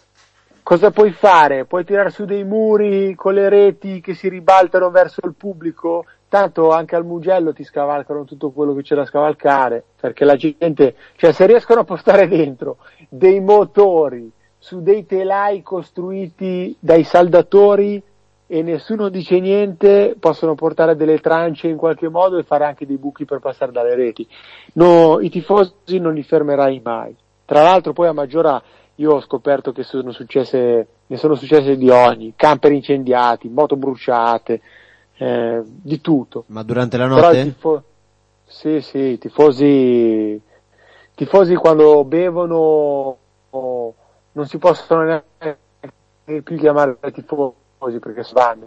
Cosa puoi fare? Puoi tirare su dei muri con le reti che si ribaltano verso il pubblico? Tanto anche al Mugello ti scavalcano tutto quello che c'è da scavalcare, perché la gente, cioè se riescono a portare dentro dei motori su dei telai costruiti dai saldatori e nessuno dice niente, possono portare delle trance in qualche modo e fare anche dei buchi per passare dalle reti. No, i tifosi non li fermerai mai. Tra l'altro poi a Maggiora io ho scoperto che sono successe, ne sono successe di ogni, camper incendiati, moto bruciate, eh, di tutto. Ma durante la Però notte? tifo- sì, sì, i tifosi, tifosi quando bevono oh, non si possono neanche più chiamare tifosi perché svanno.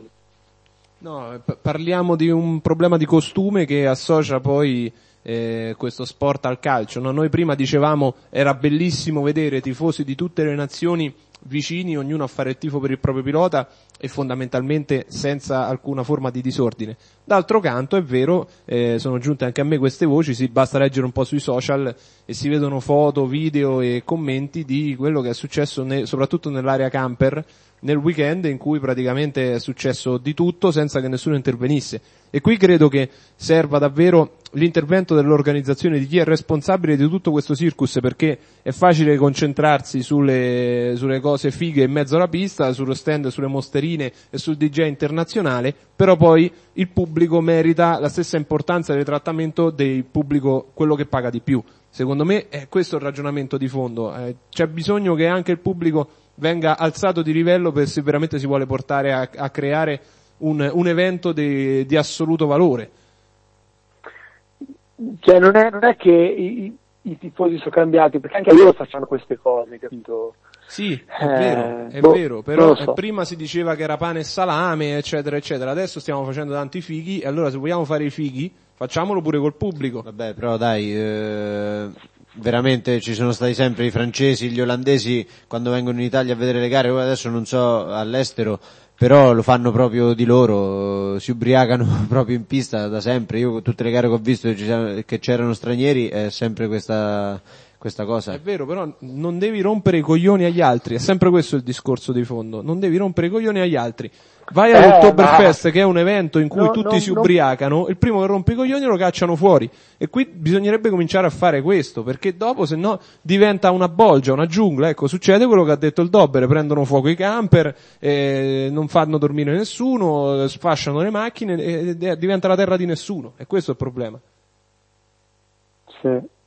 No, p- parliamo di un problema di costume che associa poi eh, questo sport al calcio. No? Noi prima dicevamo era bellissimo vedere tifosi di tutte le nazioni vicini, ognuno a fare il tifo per il proprio pilota e fondamentalmente senza alcuna forma di disordine. D'altro canto è vero, eh, sono giunte anche a me queste voci, sì, basta leggere un po' sui social e si vedono foto, video e commenti di quello che è successo ne- soprattutto nell'area camper nel weekend, in cui praticamente è successo di tutto senza che nessuno intervenisse. E qui credo che serva davvero l'intervento dell'organizzazione, di chi è responsabile di tutto questo circus, perché è facile concentrarsi sulle, sulle cose fighe in mezzo alla pista, sullo stand, sulle mosterine e sul D J internazionale, però poi il pubblico merita la stessa importanza del trattamento del pubblico, quello che paga di più. Secondo me è questo il ragionamento di fondo, eh, c'è bisogno che anche il pubblico venga alzato di livello per se veramente si vuole portare a, a creare un, un evento di, di assoluto valore. Cioè non è, non è che i, i tifosi sono cambiati, perché anche loro facciano queste cose, capito? Sì, è Eh, vero, è boh, vero, però so. prima si diceva che era pane e salame, eccetera, eccetera, adesso stiamo facendo tanti fighi, e allora se vogliamo fare i fighi, facciamolo pure col pubblico. Vabbè, però dai, eh, veramente ci sono stati sempre i francesi, gli olandesi quando vengono in Italia a vedere le gare, ora adesso non so all'estero, però lo fanno proprio di loro, si ubriacano proprio in pista da sempre. Io tutte le gare che ho visto che c'erano stranieri è sempre questa questa cosa. È vero, però non devi rompere i coglioni agli altri, è sempre questo il discorso di fondo, non devi rompere i coglioni agli altri. Vai Eh, all'Oktoberfest, ma- che è un evento in cui No, tutti no, si no. ubriacano, il primo che rompe i coglioni lo cacciano fuori. E qui bisognerebbe cominciare a fare questo, perché dopo se no diventa una bolgia, una giungla. Ecco, succede quello che ha detto il Dobber, prendono fuoco i camper, eh, non fanno dormire nessuno, sfasciano le macchine e, e diventa la terra di nessuno. E questo è il problema. Sì.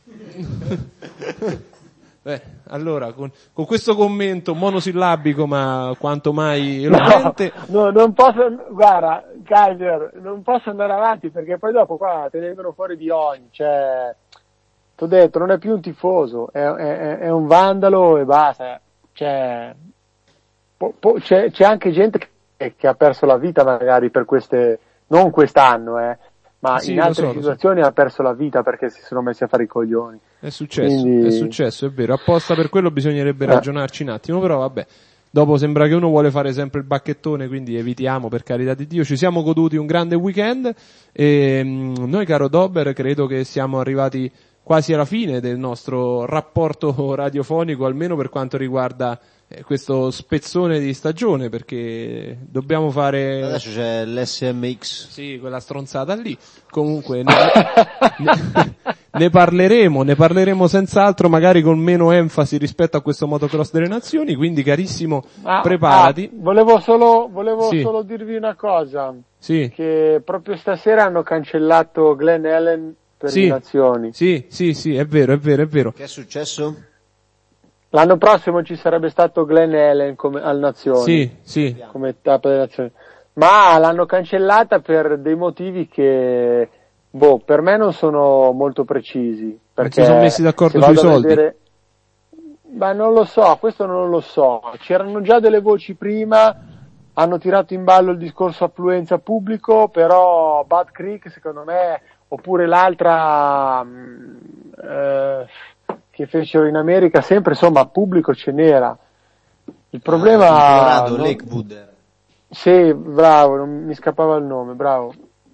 Beh, allora, con, con questo commento monosillabico ma quanto mai eloquente, No, non posso, guarda, Kaiser, non posso andare avanti perché poi dopo qua te ne vengono fuori di ogni, cioè, t'ho detto, non è più un tifoso, è, è, è un vandalo e basta, cioè, po, po, c'è, c'è anche gente che, che ha perso la vita magari per queste, non quest'anno, eh, ma Sì, in lo altre so, lo situazioni ha perso la vita perché si sono messi a fare i coglioni. è successo, Quindi- è successo, è vero, apposta per quello bisognerebbe Eh. ragionarci un attimo, però vabbè. Dopo sembra che uno vuole fare sempre il bacchettone, quindi evitiamo, per carità di Dio. Ci siamo goduti un grande weekend e mh, noi, caro Dobber, credo che siamo arrivati quasi alla fine del nostro rapporto radiofonico, almeno per quanto riguarda eh, questo spezzone di stagione, perché dobbiamo fare... Adesso c'è l'S M X. Sì, quella stronzata lì. Comunque ne, ne, ne parleremo, ne parleremo senz'altro, magari con meno enfasi rispetto a questo motocross delle nazioni, quindi carissimo, Ah, preparati. ah, volevo solo, volevo Sì. solo dirvi una cosa, Sì, che proprio stasera hanno cancellato Glen Helen per Sì. le nazioni. sì, sì, sì, è vero, è vero, è vero. Che è successo? L'anno prossimo ci sarebbe stato Glen Helen come, al Nazioni, Sì, sì. come tappa delle Nazioni, ma l'hanno cancellata per dei motivi che, boh, per me non sono molto precisi. Perché si sono messi d'accordo se vado sui a soldi? vedere- Ma non lo so, questo non lo so. C'erano già delle voci prima, hanno tirato in ballo il discorso affluenza pubblico, però Bad Creek secondo me, oppure l'altra mh, eh, che fecero in America, sempre insomma pubblico ce n'era. Il problema... Ah, Colorado, non- Lakewood. Sì, bravo, non mi scappava il nome, bravo.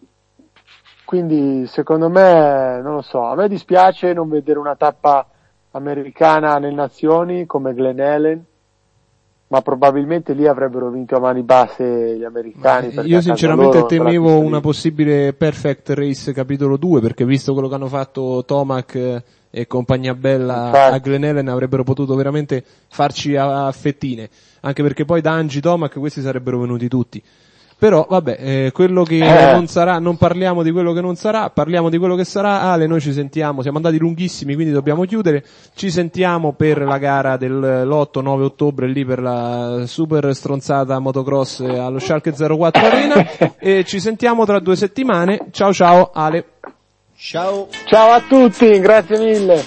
Quindi secondo me, non lo so, a me dispiace non vedere una tappa americana nelle nazioni come Glen Helen, ma probabilmente lì avrebbero vinto a mani basse gli americani. perché a Io casa sinceramente loro se la temevo pista una lì. possibile Perfect Race capitolo due, perché visto quello che hanno fatto Tomac eh, e compagnia bella Infatti. a Glen Helen avrebbero potuto veramente farci a, a fettine, anche perché poi da Angie Tomac questi sarebbero venuti tutti. Però vabbè, eh, quello che Eh. non sarà, non parliamo di quello che non sarà, parliamo di quello che sarà. Ale, noi ci sentiamo, siamo andati lunghissimi quindi dobbiamo chiudere, ci sentiamo per la gara dell'otto nove ottobre lì per la super stronzata motocross allo Schalke zero quattro Arena e ci sentiamo tra due settimane. Ciao ciao Ale. Ciao. Ciao a tutti, grazie mille.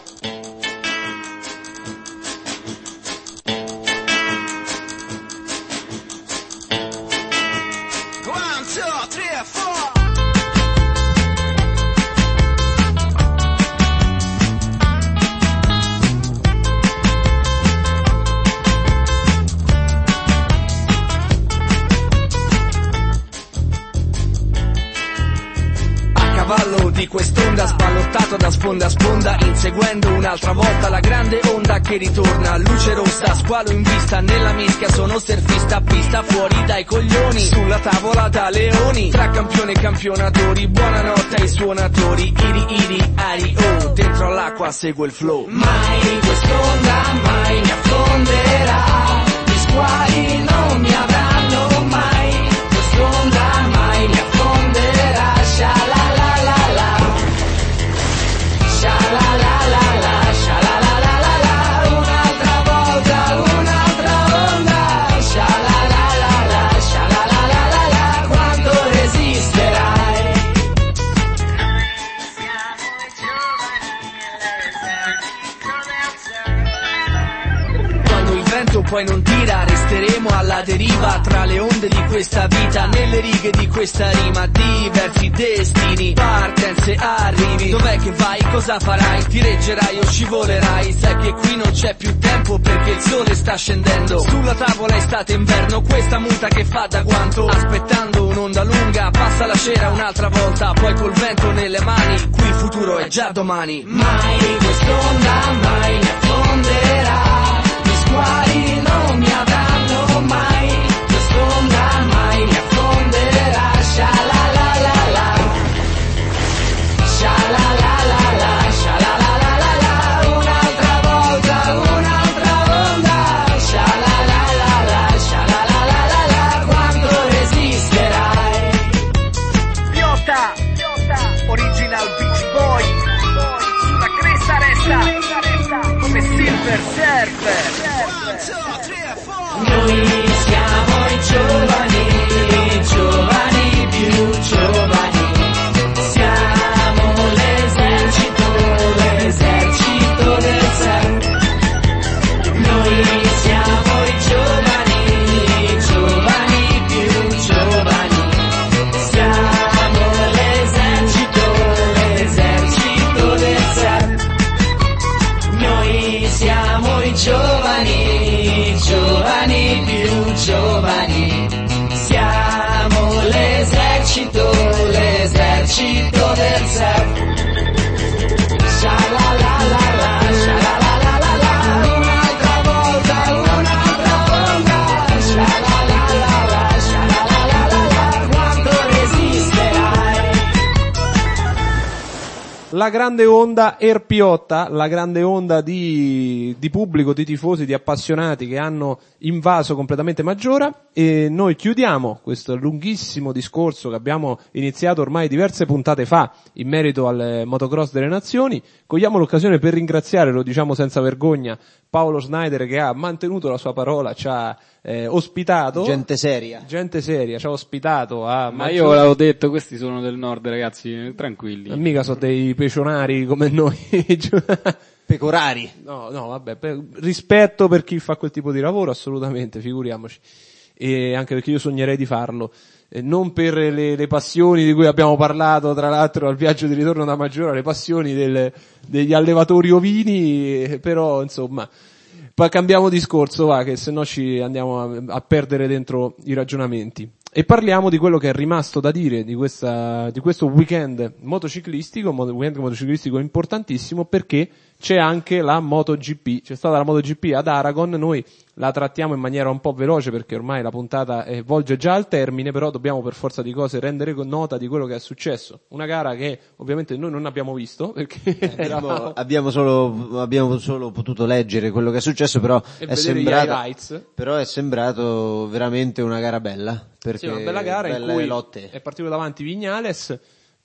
Cavallo di quest'onda, sballottato da sponda a sponda, inseguendo un'altra volta la grande onda che ritorna. Luce rossa, squalo in vista, nella mischia sono surfista, pista fuori dai coglioni, sulla tavola da leoni, tra campione e campionatori, buonanotte ai suonatori, iri iri ari oh, dentro all'acqua segue il flow. Mai quest'onda mai mi affonderà, gli squali non mi avranno mai, quest'onda mai mi affonderà, sha la la la la, sha la la la la, sha la la la la la, un'altra volta, un'altra onda, sha la la la la, sha la la la la la, quanto resisterai? Quando il vento poi non tira, resteremo alla deriva tra le onde di questa vita, nelle righe di questa rima, diversi destini, partenze, arrivi. Dov'è che vai, cosa farai, ti reggerai o scivolerai? Sai che qui non c'è più tempo perché il sole sta scendendo. Sulla tavola estate inverno, questa muta che fa da guanto, aspettando un'onda lunga, passa la cera un'altra volta, poi col vento nelle mani, qui il futuro è già domani. Mai quest'onda mai mi affonderà, gli squali non mi avranno mai, quest'onda mai mi affonderà, sha-la-la-la-la, sha-la-la-la-la, sha-la-la-la-la, un'altra volta, un'altra onda, sha-la-la-la-la, sha-la-la-la-la, quanto resisterai? Piotta, original beach boy, sulla cresta resta, come Silver Surfer. Noi siamo i giovani, giovani più giovani, siamo l'esercito, l'esercito del surf. Noi siamo i giovani, giovani più giovani, siamo l'esercito, l'esercito del surf. Noi siamo i giovani, giovani più giovani, siamo l'esercito, l'esercito del surf. Sha-la-la-la-la, sha-la-la-la-la, un'altra volta, un'altra onda, sha-la-la-la-la, sha-la-la-la-la, quanto resisterai? La grande onda Erpiotta, la grande onda di, di pubblico, di tifosi, di appassionati che hanno invaso completamente Maggiora, e noi chiudiamo questo lunghissimo discorso che abbiamo iniziato ormai diverse puntate fa in merito al motocross delle nazioni. Cogliamo l'occasione per ringraziare, lo diciamo senza vergogna, Paolo Schneider, che ha mantenuto la sua parola, ci ha eh, ospitato. Gente seria. Gente seria, ci ha ospitato a Ma io l'avevo detto, questi sono del nord, ragazzi, tranquilli. Mica sono dei pecionari come noi. Pecorari. No, no, vabbè, per, rispetto per chi fa quel tipo di lavoro, assolutamente, figuriamoci. E anche perché io sognerei di farlo. Eh, non per le, le passioni di cui abbiamo parlato, tra l'altro, al viaggio di ritorno da Maggiora, le passioni del, degli allevatori ovini, eh, però, insomma, poi cambiamo discorso, va, che se no ci andiamo a, a perdere dentro i ragionamenti. E parliamo di quello che è rimasto da dire di questa, di questo weekend motociclistico, un weekend motociclistico importantissimo, perché c'è anche la MotoGP, c'è stata la MotoGP ad Aragon, noi la trattiamo in maniera un po' veloce perché ormai la puntata eh, volge già al termine, però dobbiamo per forza di cose rendere nota di quello che è successo. Una gara che ovviamente noi non abbiamo visto perché abbiamo, eravamo... abbiamo solo abbiamo solo potuto leggere quello che è successo, però e è sembrato gli però è sembrato veramente una gara bella, perché sì, una bella gara in cui lotte. È partito davanti Vignales,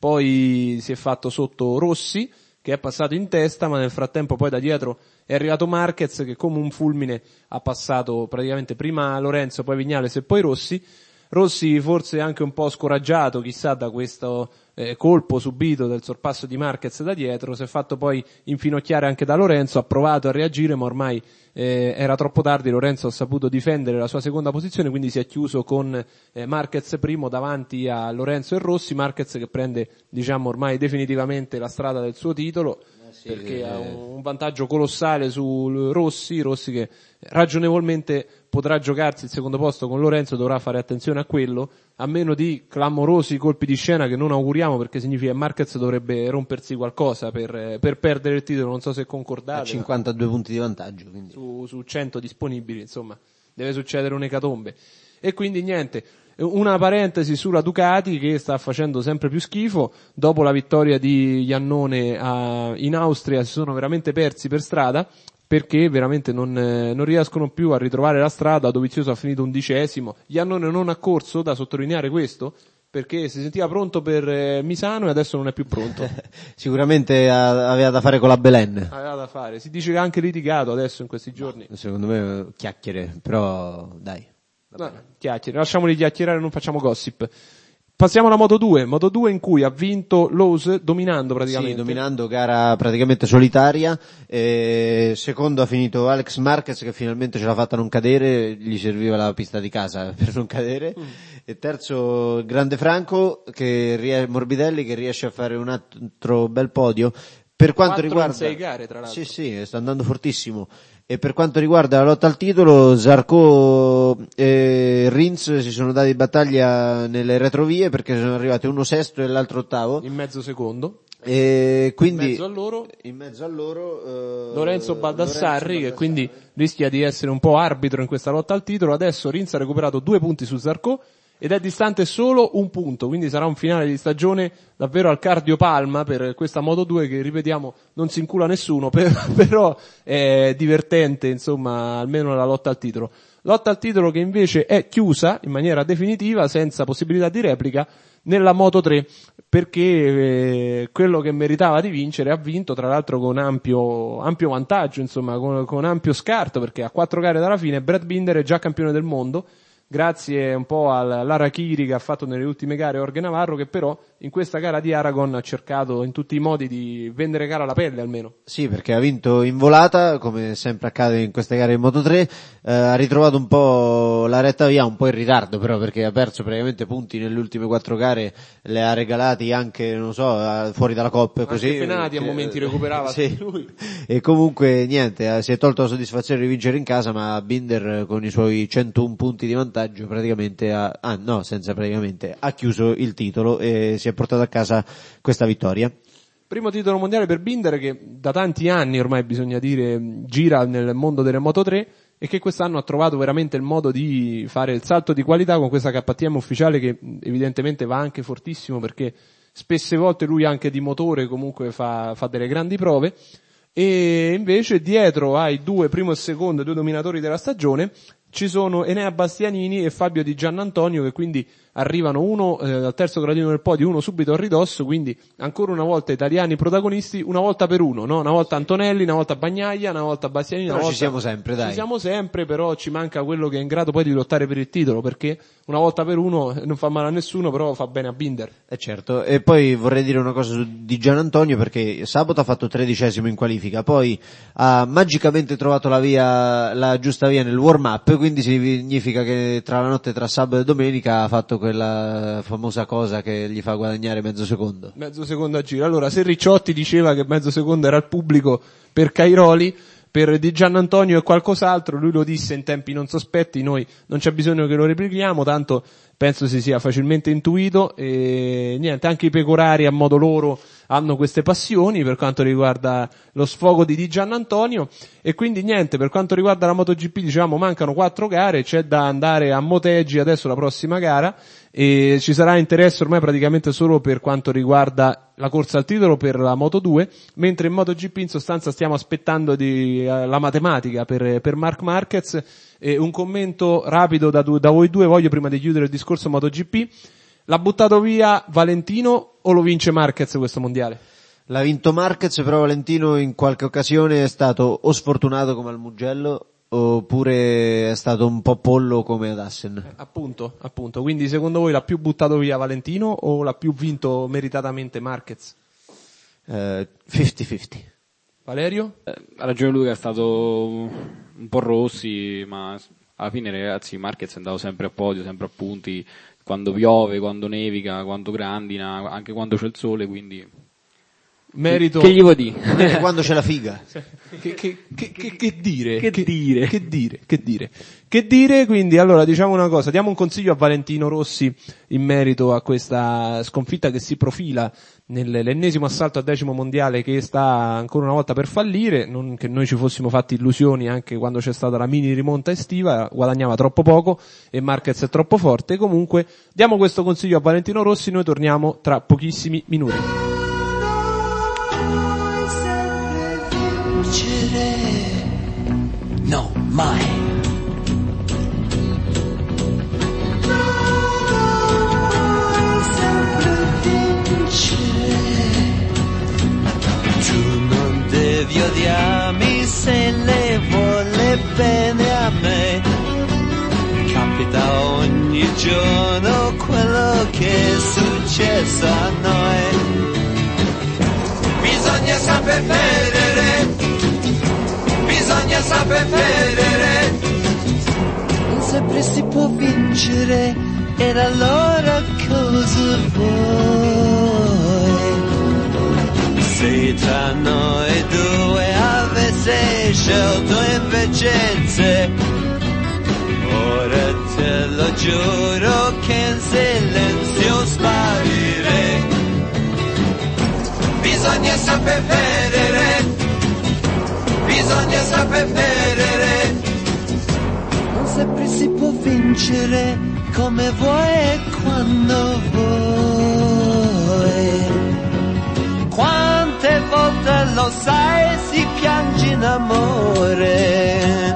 poi si è fatto sotto Rossi, che è passato in testa, ma nel frattempo poi da dietro è arrivato Marquez, che come un fulmine ha passato praticamente prima Lorenzo, poi Vignales e poi Rossi. Rossi forse anche un po' scoraggiato, chissà, da questo eh, colpo subito del sorpasso di Marquez da dietro, si è fatto poi infinocchiare anche da Lorenzo, ha provato a reagire ma ormai eh, era troppo tardi, Lorenzo ha saputo difendere la sua seconda posizione, quindi si è chiuso con eh, Marquez primo davanti a Lorenzo e Rossi, Marquez che prende, diciamo, ormai definitivamente la strada del suo titolo, eh sì, perché eh... ha un, un vantaggio colossale su Rossi, Rossi che ragionevolmente potrà giocarsi il secondo posto con Lorenzo, dovrà fare attenzione a quello, a meno di clamorosi colpi di scena che non auguriamo, perché significa che Marquez dovrebbe rompersi qualcosa per, per perdere il titolo, non so se concordate. A cinquantadue punti di vantaggio, quindi. Su, su cento disponibili, insomma, deve succedere un'ecatombe. E quindi niente, una parentesi sulla Ducati che sta facendo sempre più schifo, dopo la vittoria di Iannone a, in Austria si sono veramente persi per strada, perché veramente non, eh, non riescono più a ritrovare la strada. Dovizioso ha finito undicesimo, Iannone non ha corso, da sottolineare questo, perché si sentiva pronto per eh, Misano e adesso non è più pronto. Sicuramente a, aveva da fare con la Belen. Aveva da fare, si dice che ha anche litigato adesso in questi giorni. No, secondo me chiacchiere, però dai. No, chiacchiere, lasciamoli chiacchierare, non facciamo gossip. passiamo alla Moto due, Moto due in cui ha vinto Lowe's dominando praticamente. Sì, dominando, gara praticamente solitaria. Eh, secondo ha finito Alex Marquez, che finalmente ce l'ha fatta a non cadere, gli serviva la pista di casa per non cadere. Mm. E terzo Grande Franco, che ries- Morbidelli, che riesce a fare un altro bel podio. Per quanto riguarda sei gare, tra l'altro. Sì, sì, sta andando fortissimo. E per quanto riguarda la lotta al titolo, Zarco e Rins si sono dati battaglia nelle retrovie, perché sono arrivati uno sesto e l'altro ottavo. In mezzo secondo. E quindi in mezzo a loro, in mezzo a loro eh, Lorenzo Baldassarri, Lorenzo che quindi rischia di essere un po' arbitro in questa lotta al titolo. Adesso Rins ha recuperato due punti su Zarco ed è distante solo un punto, quindi sarà un finale di stagione davvero al cardiopalma per questa Moto due che, ripetiamo, non si incula nessuno, per, però è divertente, insomma, almeno la lotta al titolo. Lotta al titolo che invece è chiusa in maniera definitiva, senza possibilità di replica, nella Moto tre, perché eh, quello che meritava di vincere ha vinto, tra l'altro con ampio, ampio vantaggio, insomma, con, con ampio scarto, perché a quattro gare dalla fine Brad Binder è già campione del mondo, grazie un po' all'Arachiri che ha fatto nelle ultime gare Jorge Navarro, che però in questa gara di Aragon ha cercato in tutti i modi di vendere cara la pelle almeno. Sì, perché ha vinto in volata, come sempre accade in queste gare in Moto tre, eh, ha ritrovato un po' la retta via, un po' in ritardo però, perché ha perso praticamente punti nelle ultime quattro gare, le ha regalati anche, non so, fuori dalla Coppa, così. Anche Penati a momenti recuperava sì. lui. E comunque niente, si è tolto la soddisfazione di vincere in casa, ma Binder con i suoi centouno punti di vantaggio praticamente ha, ah no, senza praticamente, ha chiuso il titolo e si è portato a casa questa vittoria. Primo titolo mondiale per Binder, che da tanti anni ormai, bisogna dire, gira nel mondo delle Moto tre e che quest'anno ha trovato veramente il modo di fare il salto di qualità con questa K T M ufficiale, che evidentemente va anche fortissimo, perché spesse volte lui anche di motore comunque fa, fa delle grandi prove. E invece dietro ai due primo e secondo, due dominatori della stagione, ci sono Enea Bastianini e Fabio Di Giannantonio, che quindi arrivano uno eh, al terzo gradino del podio, uno subito a ridosso, quindi ancora una volta italiani protagonisti, una volta per uno, no? Una volta Antonelli, una volta Bagnaia, una volta Bastianini, una però volta... ci siamo sempre, dai. Ci siamo sempre, però ci manca quello che è in grado poi di lottare per il titolo, perché una volta per uno non fa male a nessuno, però fa bene a Binder. Eh certo, e poi vorrei dire una cosa su Di Giannantonio, perché sabato ha fatto tredicesimo in qualifica, poi ha magicamente trovato la via, la giusta via nel warm up, quindi significa che tra la notte tra sabato e domenica ha fatto quella famosa cosa che gli fa guadagnare mezzo secondo. Mezzo secondo a giro. Allora, se Ricciotti diceva che mezzo secondo era il pubblico per Cairoli, per Di Giannantonio è qualcos'altro, lui lo disse in tempi non sospetti, noi non c'è bisogno che lo replichiamo, tanto penso si sia facilmente intuito, e niente, anche i pecorari a modo loro hanno queste passioni per quanto riguarda lo sfogo di Di Giannantonio, e quindi niente, per quanto riguarda la MotoGP, diciamo, mancano quattro gare, c'è da andare a Motegi adesso la prossima gara, e ci sarà interesse ormai praticamente solo per quanto riguarda la corsa al titolo per la Moto due, mentre in MotoGP in sostanza stiamo aspettando di, uh, la matematica per, per Marc Marquez. E un commento rapido da, da voi due, voglio, prima di chiudere il discorso MotoGP. L'ha buttato via Valentino o lo vince Marquez questo mondiale? L'ha vinto Marquez, però Valentino in qualche occasione è stato o sfortunato come al Mugello oppure è stato un po' pollo come ad Assen. Eh, appunto, appunto. Quindi secondo voi l'ha più buttato via Valentino o l'ha più vinto meritatamente Marquez? Uh, cinquanta cinquanta. Valerio? Eh, ha ragione Luca, è stato un po' Rossi, ma alla fine ragazzi Marquez è andato sempre a podio, sempre a punti, quando piove, quando nevica, quando grandina, anche quando c'è il sole, quindi merito. Che, che gli vuoi dire? Eh, quando c'è la figa. Che, che, che, che, che dire? Che, che dire? Che dire? Che dire? Che dire? Quindi allora diciamo una cosa, diamo un consiglio a Valentino Rossi in merito a questa sconfitta che si profila nell'ennesimo assalto al decimo mondiale che sta ancora una volta per fallire, non che noi ci fossimo fatti illusioni anche quando c'è stata la mini rimonta estiva, guadagnava troppo poco e Marquez è troppo forte. Comunque diamo questo consiglio a Valentino Rossi, noi torniamo tra pochissimi minuti. No, mai. Devi odiarmi se le vuole bene a me. Capita ogni giorno quello che che è successo a noi. Bisogna saper perdere, bisogna saper perdere, non sempre si può vincere, ed allora cosa vuoi? Se tra noi due avesse scelto invece, ora te lo giuro che in silenzio sparirei. Bisogna saper perdere, bisogna saper perdere, non sempre si può vincere, come vuoi e quando vuoi. Quante volte lo sai si piange in amore,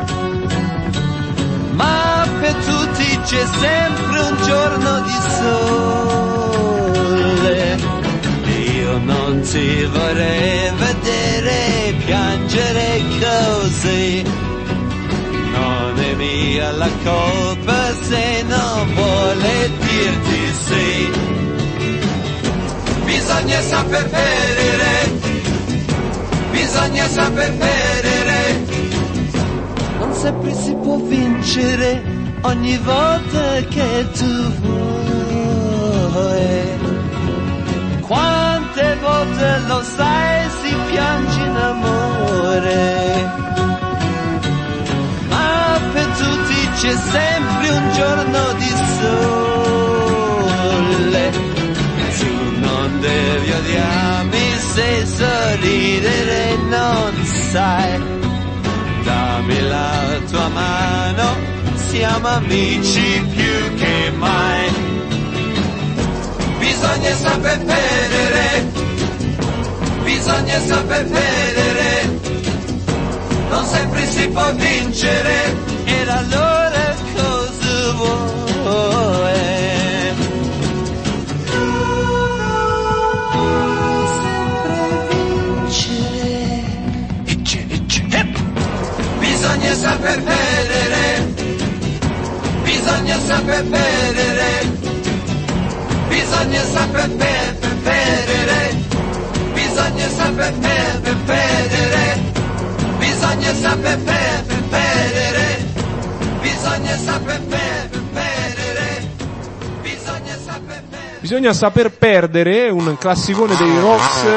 ma per tutti c'è sempre un giorno di sole. Io non ti vorrei vedere piangere così, non è mia la colpa se non vuole dirti sì. Bisogna saper perdere, bisogna saper perdere, non sempre si può vincere ogni volta che tu vuoi. Quante volte lo sai si piange in amore, ma per tutti c'è sempre un giorno di sole. Tu non devi odiarmi se sorridere non sai, dammi la tua mano, siamo amici più che mai. Bisogna saper perdere, bisogna saper perdere, non sempre si può vincere, ed allora cosa vuoi? Sempre vincere, bisogna saper perdere, bisogna saper perdere, bisogna saper perdere, bisogna saper perdere, bisogna saper perdere, bisogna saper perdere, bisogna saper perdere. Bisogna saper perdere, un classicone dei Rocks,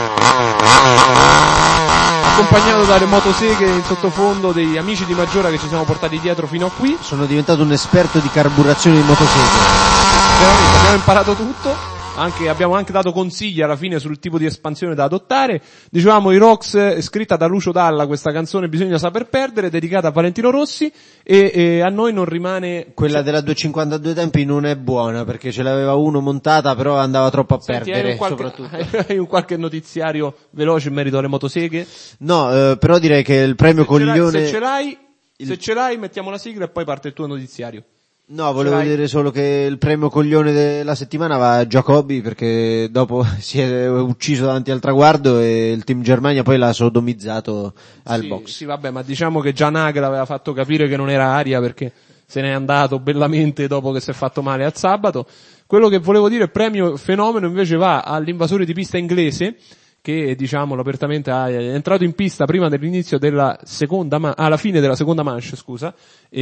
accompagnato dalle motoseghe in sottofondo degli amici di Maggiora che ci siamo portati dietro fino a qui. Sono diventato un esperto di carburazione di motoseghe. Veramente, abbiamo imparato tutto, anche, abbiamo anche dato consigli alla fine sul tipo di espansione da adottare. Dicevamo i Rocks, scritta da Lucio Dalla, questa canzone Bisogna saper perdere, dedicata a Valentino Rossi, e, e a noi non rimane... Quella della duecentocinquantadue tempi non è buona, perché ce l'aveva uno montata, però andava troppo a Senti, perdere, hai un qualche, soprattutto. Hai un qualche notiziario veloce in merito alle motoseghe? No, eh, però direi che il premio Se ce l'hai- Coglione... Se ce l'hai, il- se ce l'hai mettiamo la sigla e poi parte il tuo notiziario. No, volevo l'hai? dire solo che il premio Coglione della settimana va a Giacobbi, perché dopo si è ucciso davanti al traguardo e il team Germania poi l'ha sodomizzato al sì, box. Sì, vabbè, ma diciamo che già Nagel aveva fatto capire che non era aria perché se n'è andato bellamente dopo che si è fatto male al sabato. Quello che volevo dire, il premio fenomeno invece va all'invasore di pista inglese, che diciamolo apertamente è entrato in pista prima dell'inizio della seconda ma- alla fine della seconda manche, scusa,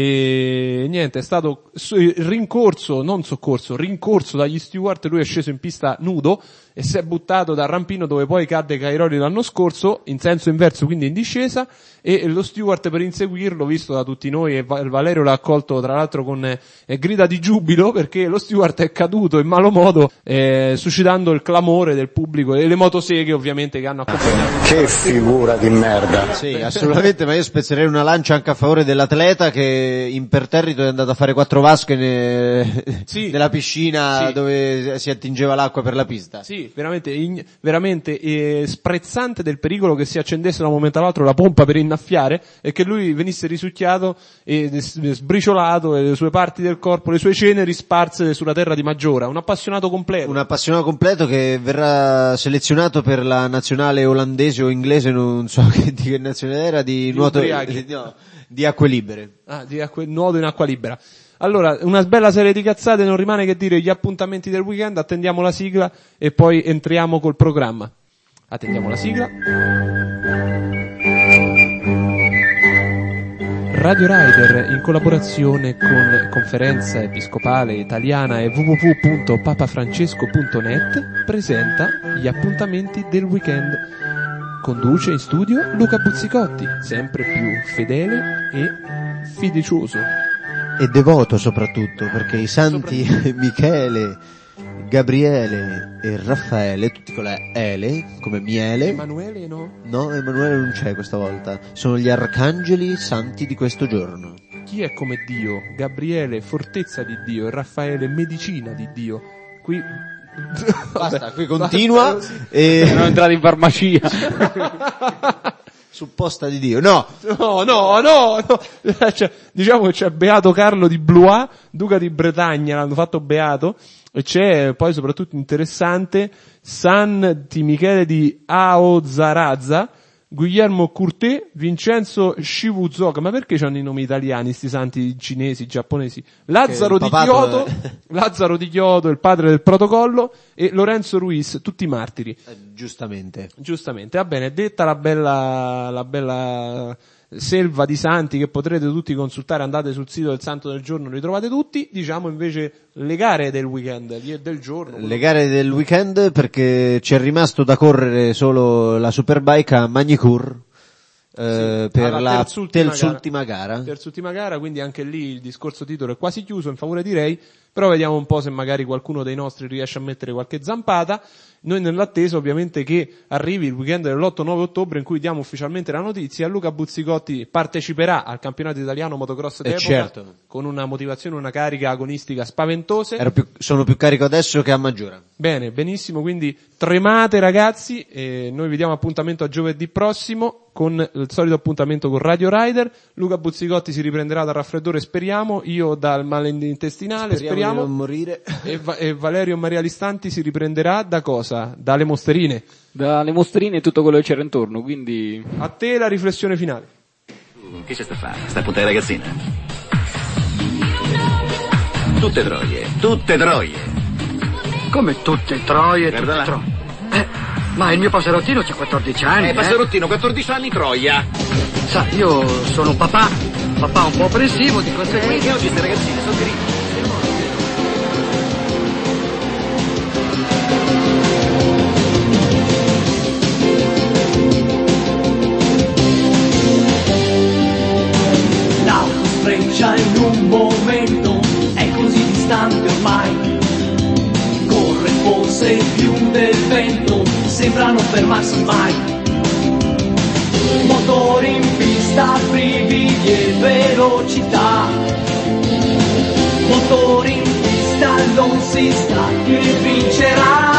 e niente, è stato rincorso, non soccorso, rincorso dagli steward. Lui è sceso in pista nudo e si è buttato dal rampino dove poi cadde Cairoli l'anno scorso, in senso inverso, quindi in discesa, e lo steward, per inseguirlo, visto da tutti noi, e Valerio l'ha accolto tra l'altro con eh, grida di giubilo, perché lo steward è caduto in malo modo, eh, suscitando il clamore del pubblico e le motoseghe ovviamente che hanno accompagnato. Che figura di merda. Sì, assolutamente, ma io spezzerei una lancia anche a favore dell'atleta che imperterrito è andato a fare quattro vasche ne... Sì. nella piscina Sì. dove si attingeva l'acqua per la pista. Sì, veramente, ign- veramente eh, sprezzante del pericolo che si accendesse da un momento all'altro la pompa per innaffiare e che lui venisse risucchiato e s- sbriciolato, e le sue parti del corpo, le sue ceneri sparse sulla terra di Maggiora. Un appassionato completo. Un appassionato completo che verrà selezionato per la nazionale olandese o inglese, non so che, di che nazionale era, di, Di nuoto, ubriachi. di, no, di acque libere. Ah, di acque, nuoto in acqua libera. Allora, una bella serie di cazzate, non rimane che dire gli appuntamenti del weekend, attendiamo la sigla e poi entriamo col programma. Attendiamo la sigla. Radio Rider, in collaborazione con Conferenza Episcopale Italiana e w w w punto papa francesco punto net, presenta gli appuntamenti del weekend. Conduce in studio Luca Buzzicotti, sempre più fedele e fiducioso. E devoto soprattutto, perché i santi Michele, Gabriele e Raffaele, tutti con la Ele, come miele. Emanuele no? No, Emanuele non c'è questa volta. Sono gli arcangeli santi di questo giorno. Chi è come Dio? Gabriele, fortezza di Dio, e Raffaele, medicina di Dio. Qui... Basta, qui continua e... Sono entrati in farmacia. Supposta di Dio, no! No, no, no, no. Cioè, diciamo che c'è Beato Carlo di Blois, duca di Bretagna, l'hanno fatto beato, e c'è poi soprattutto interessante Santi Michele di Aozarazza, Guglielmo Curté, Vincenzo Shibuzoka. Ma perché c'hanno i nomi italiani sti santi cinesi, giapponesi? Lazzaro di Kyoto, è... Lazzaro di Kyoto, il padre del protocollo, e Lorenzo Ruiz, tutti martiri. Eh, giustamente. Giustamente, va bene, detta la bella, la bella selva di santi che potrete tutti consultare, andate sul sito del Santo del Giorno, li trovate tutti. Diciamo invece le gare del weekend, del giorno. Le gare del weekend, perché ci è rimasto da correre solo la Superbike a Magny-Cours, eh, sì, per la terzultima, terzultima gara. gara. Terzultima gara, quindi anche lì il discorso titolo è quasi chiuso in favore di Ray, però vediamo un po' se magari qualcuno dei nostri riesce a mettere qualche zampata. Noi nell'attesa ovviamente che arrivi il weekend dell'otto nove ottobre in cui diamo ufficialmente la notizia. Luca Buzzicotti parteciperà al campionato italiano motocross d'epoca, certo, con una motivazione, una carica agonistica spaventose. Ero più, sono più carico adesso che a Maggiora. Bene, benissimo, quindi tremate ragazzi, e noi vi diamo appuntamento a giovedì prossimo con il solito appuntamento con Radio Rider. Luca Buzzicotti si riprenderà dal raffreddore, speriamo, io dal male intestinale, speriamo, speriamo. Di non morire. E, Va- e Valerio Maria Listanti si riprenderà da cosa? Dalle mosterine. Dalle mostrine e tutto quello che c'era intorno, quindi... A te la riflessione finale. Uh, che c'è sta fare? Sta puntata ragazzina. Tutte troie, tutte troie. Come tutte troie, tutte Guarda là. troie. Eh, ma il mio passerottino c'ha quattordici anni. Eh, passerottino, quattordici anni troia. Sa, io sono un papà, papà un po' oppressivo, di Eh, conseguenza... che oggi queste ragazzine sono grigie. Freccia in un momento è così distante ormai, corre forse più del vento, sembra non fermarsi mai. Motori in pista, brividi e velocità, motori in pista, non si sa chi vincerà.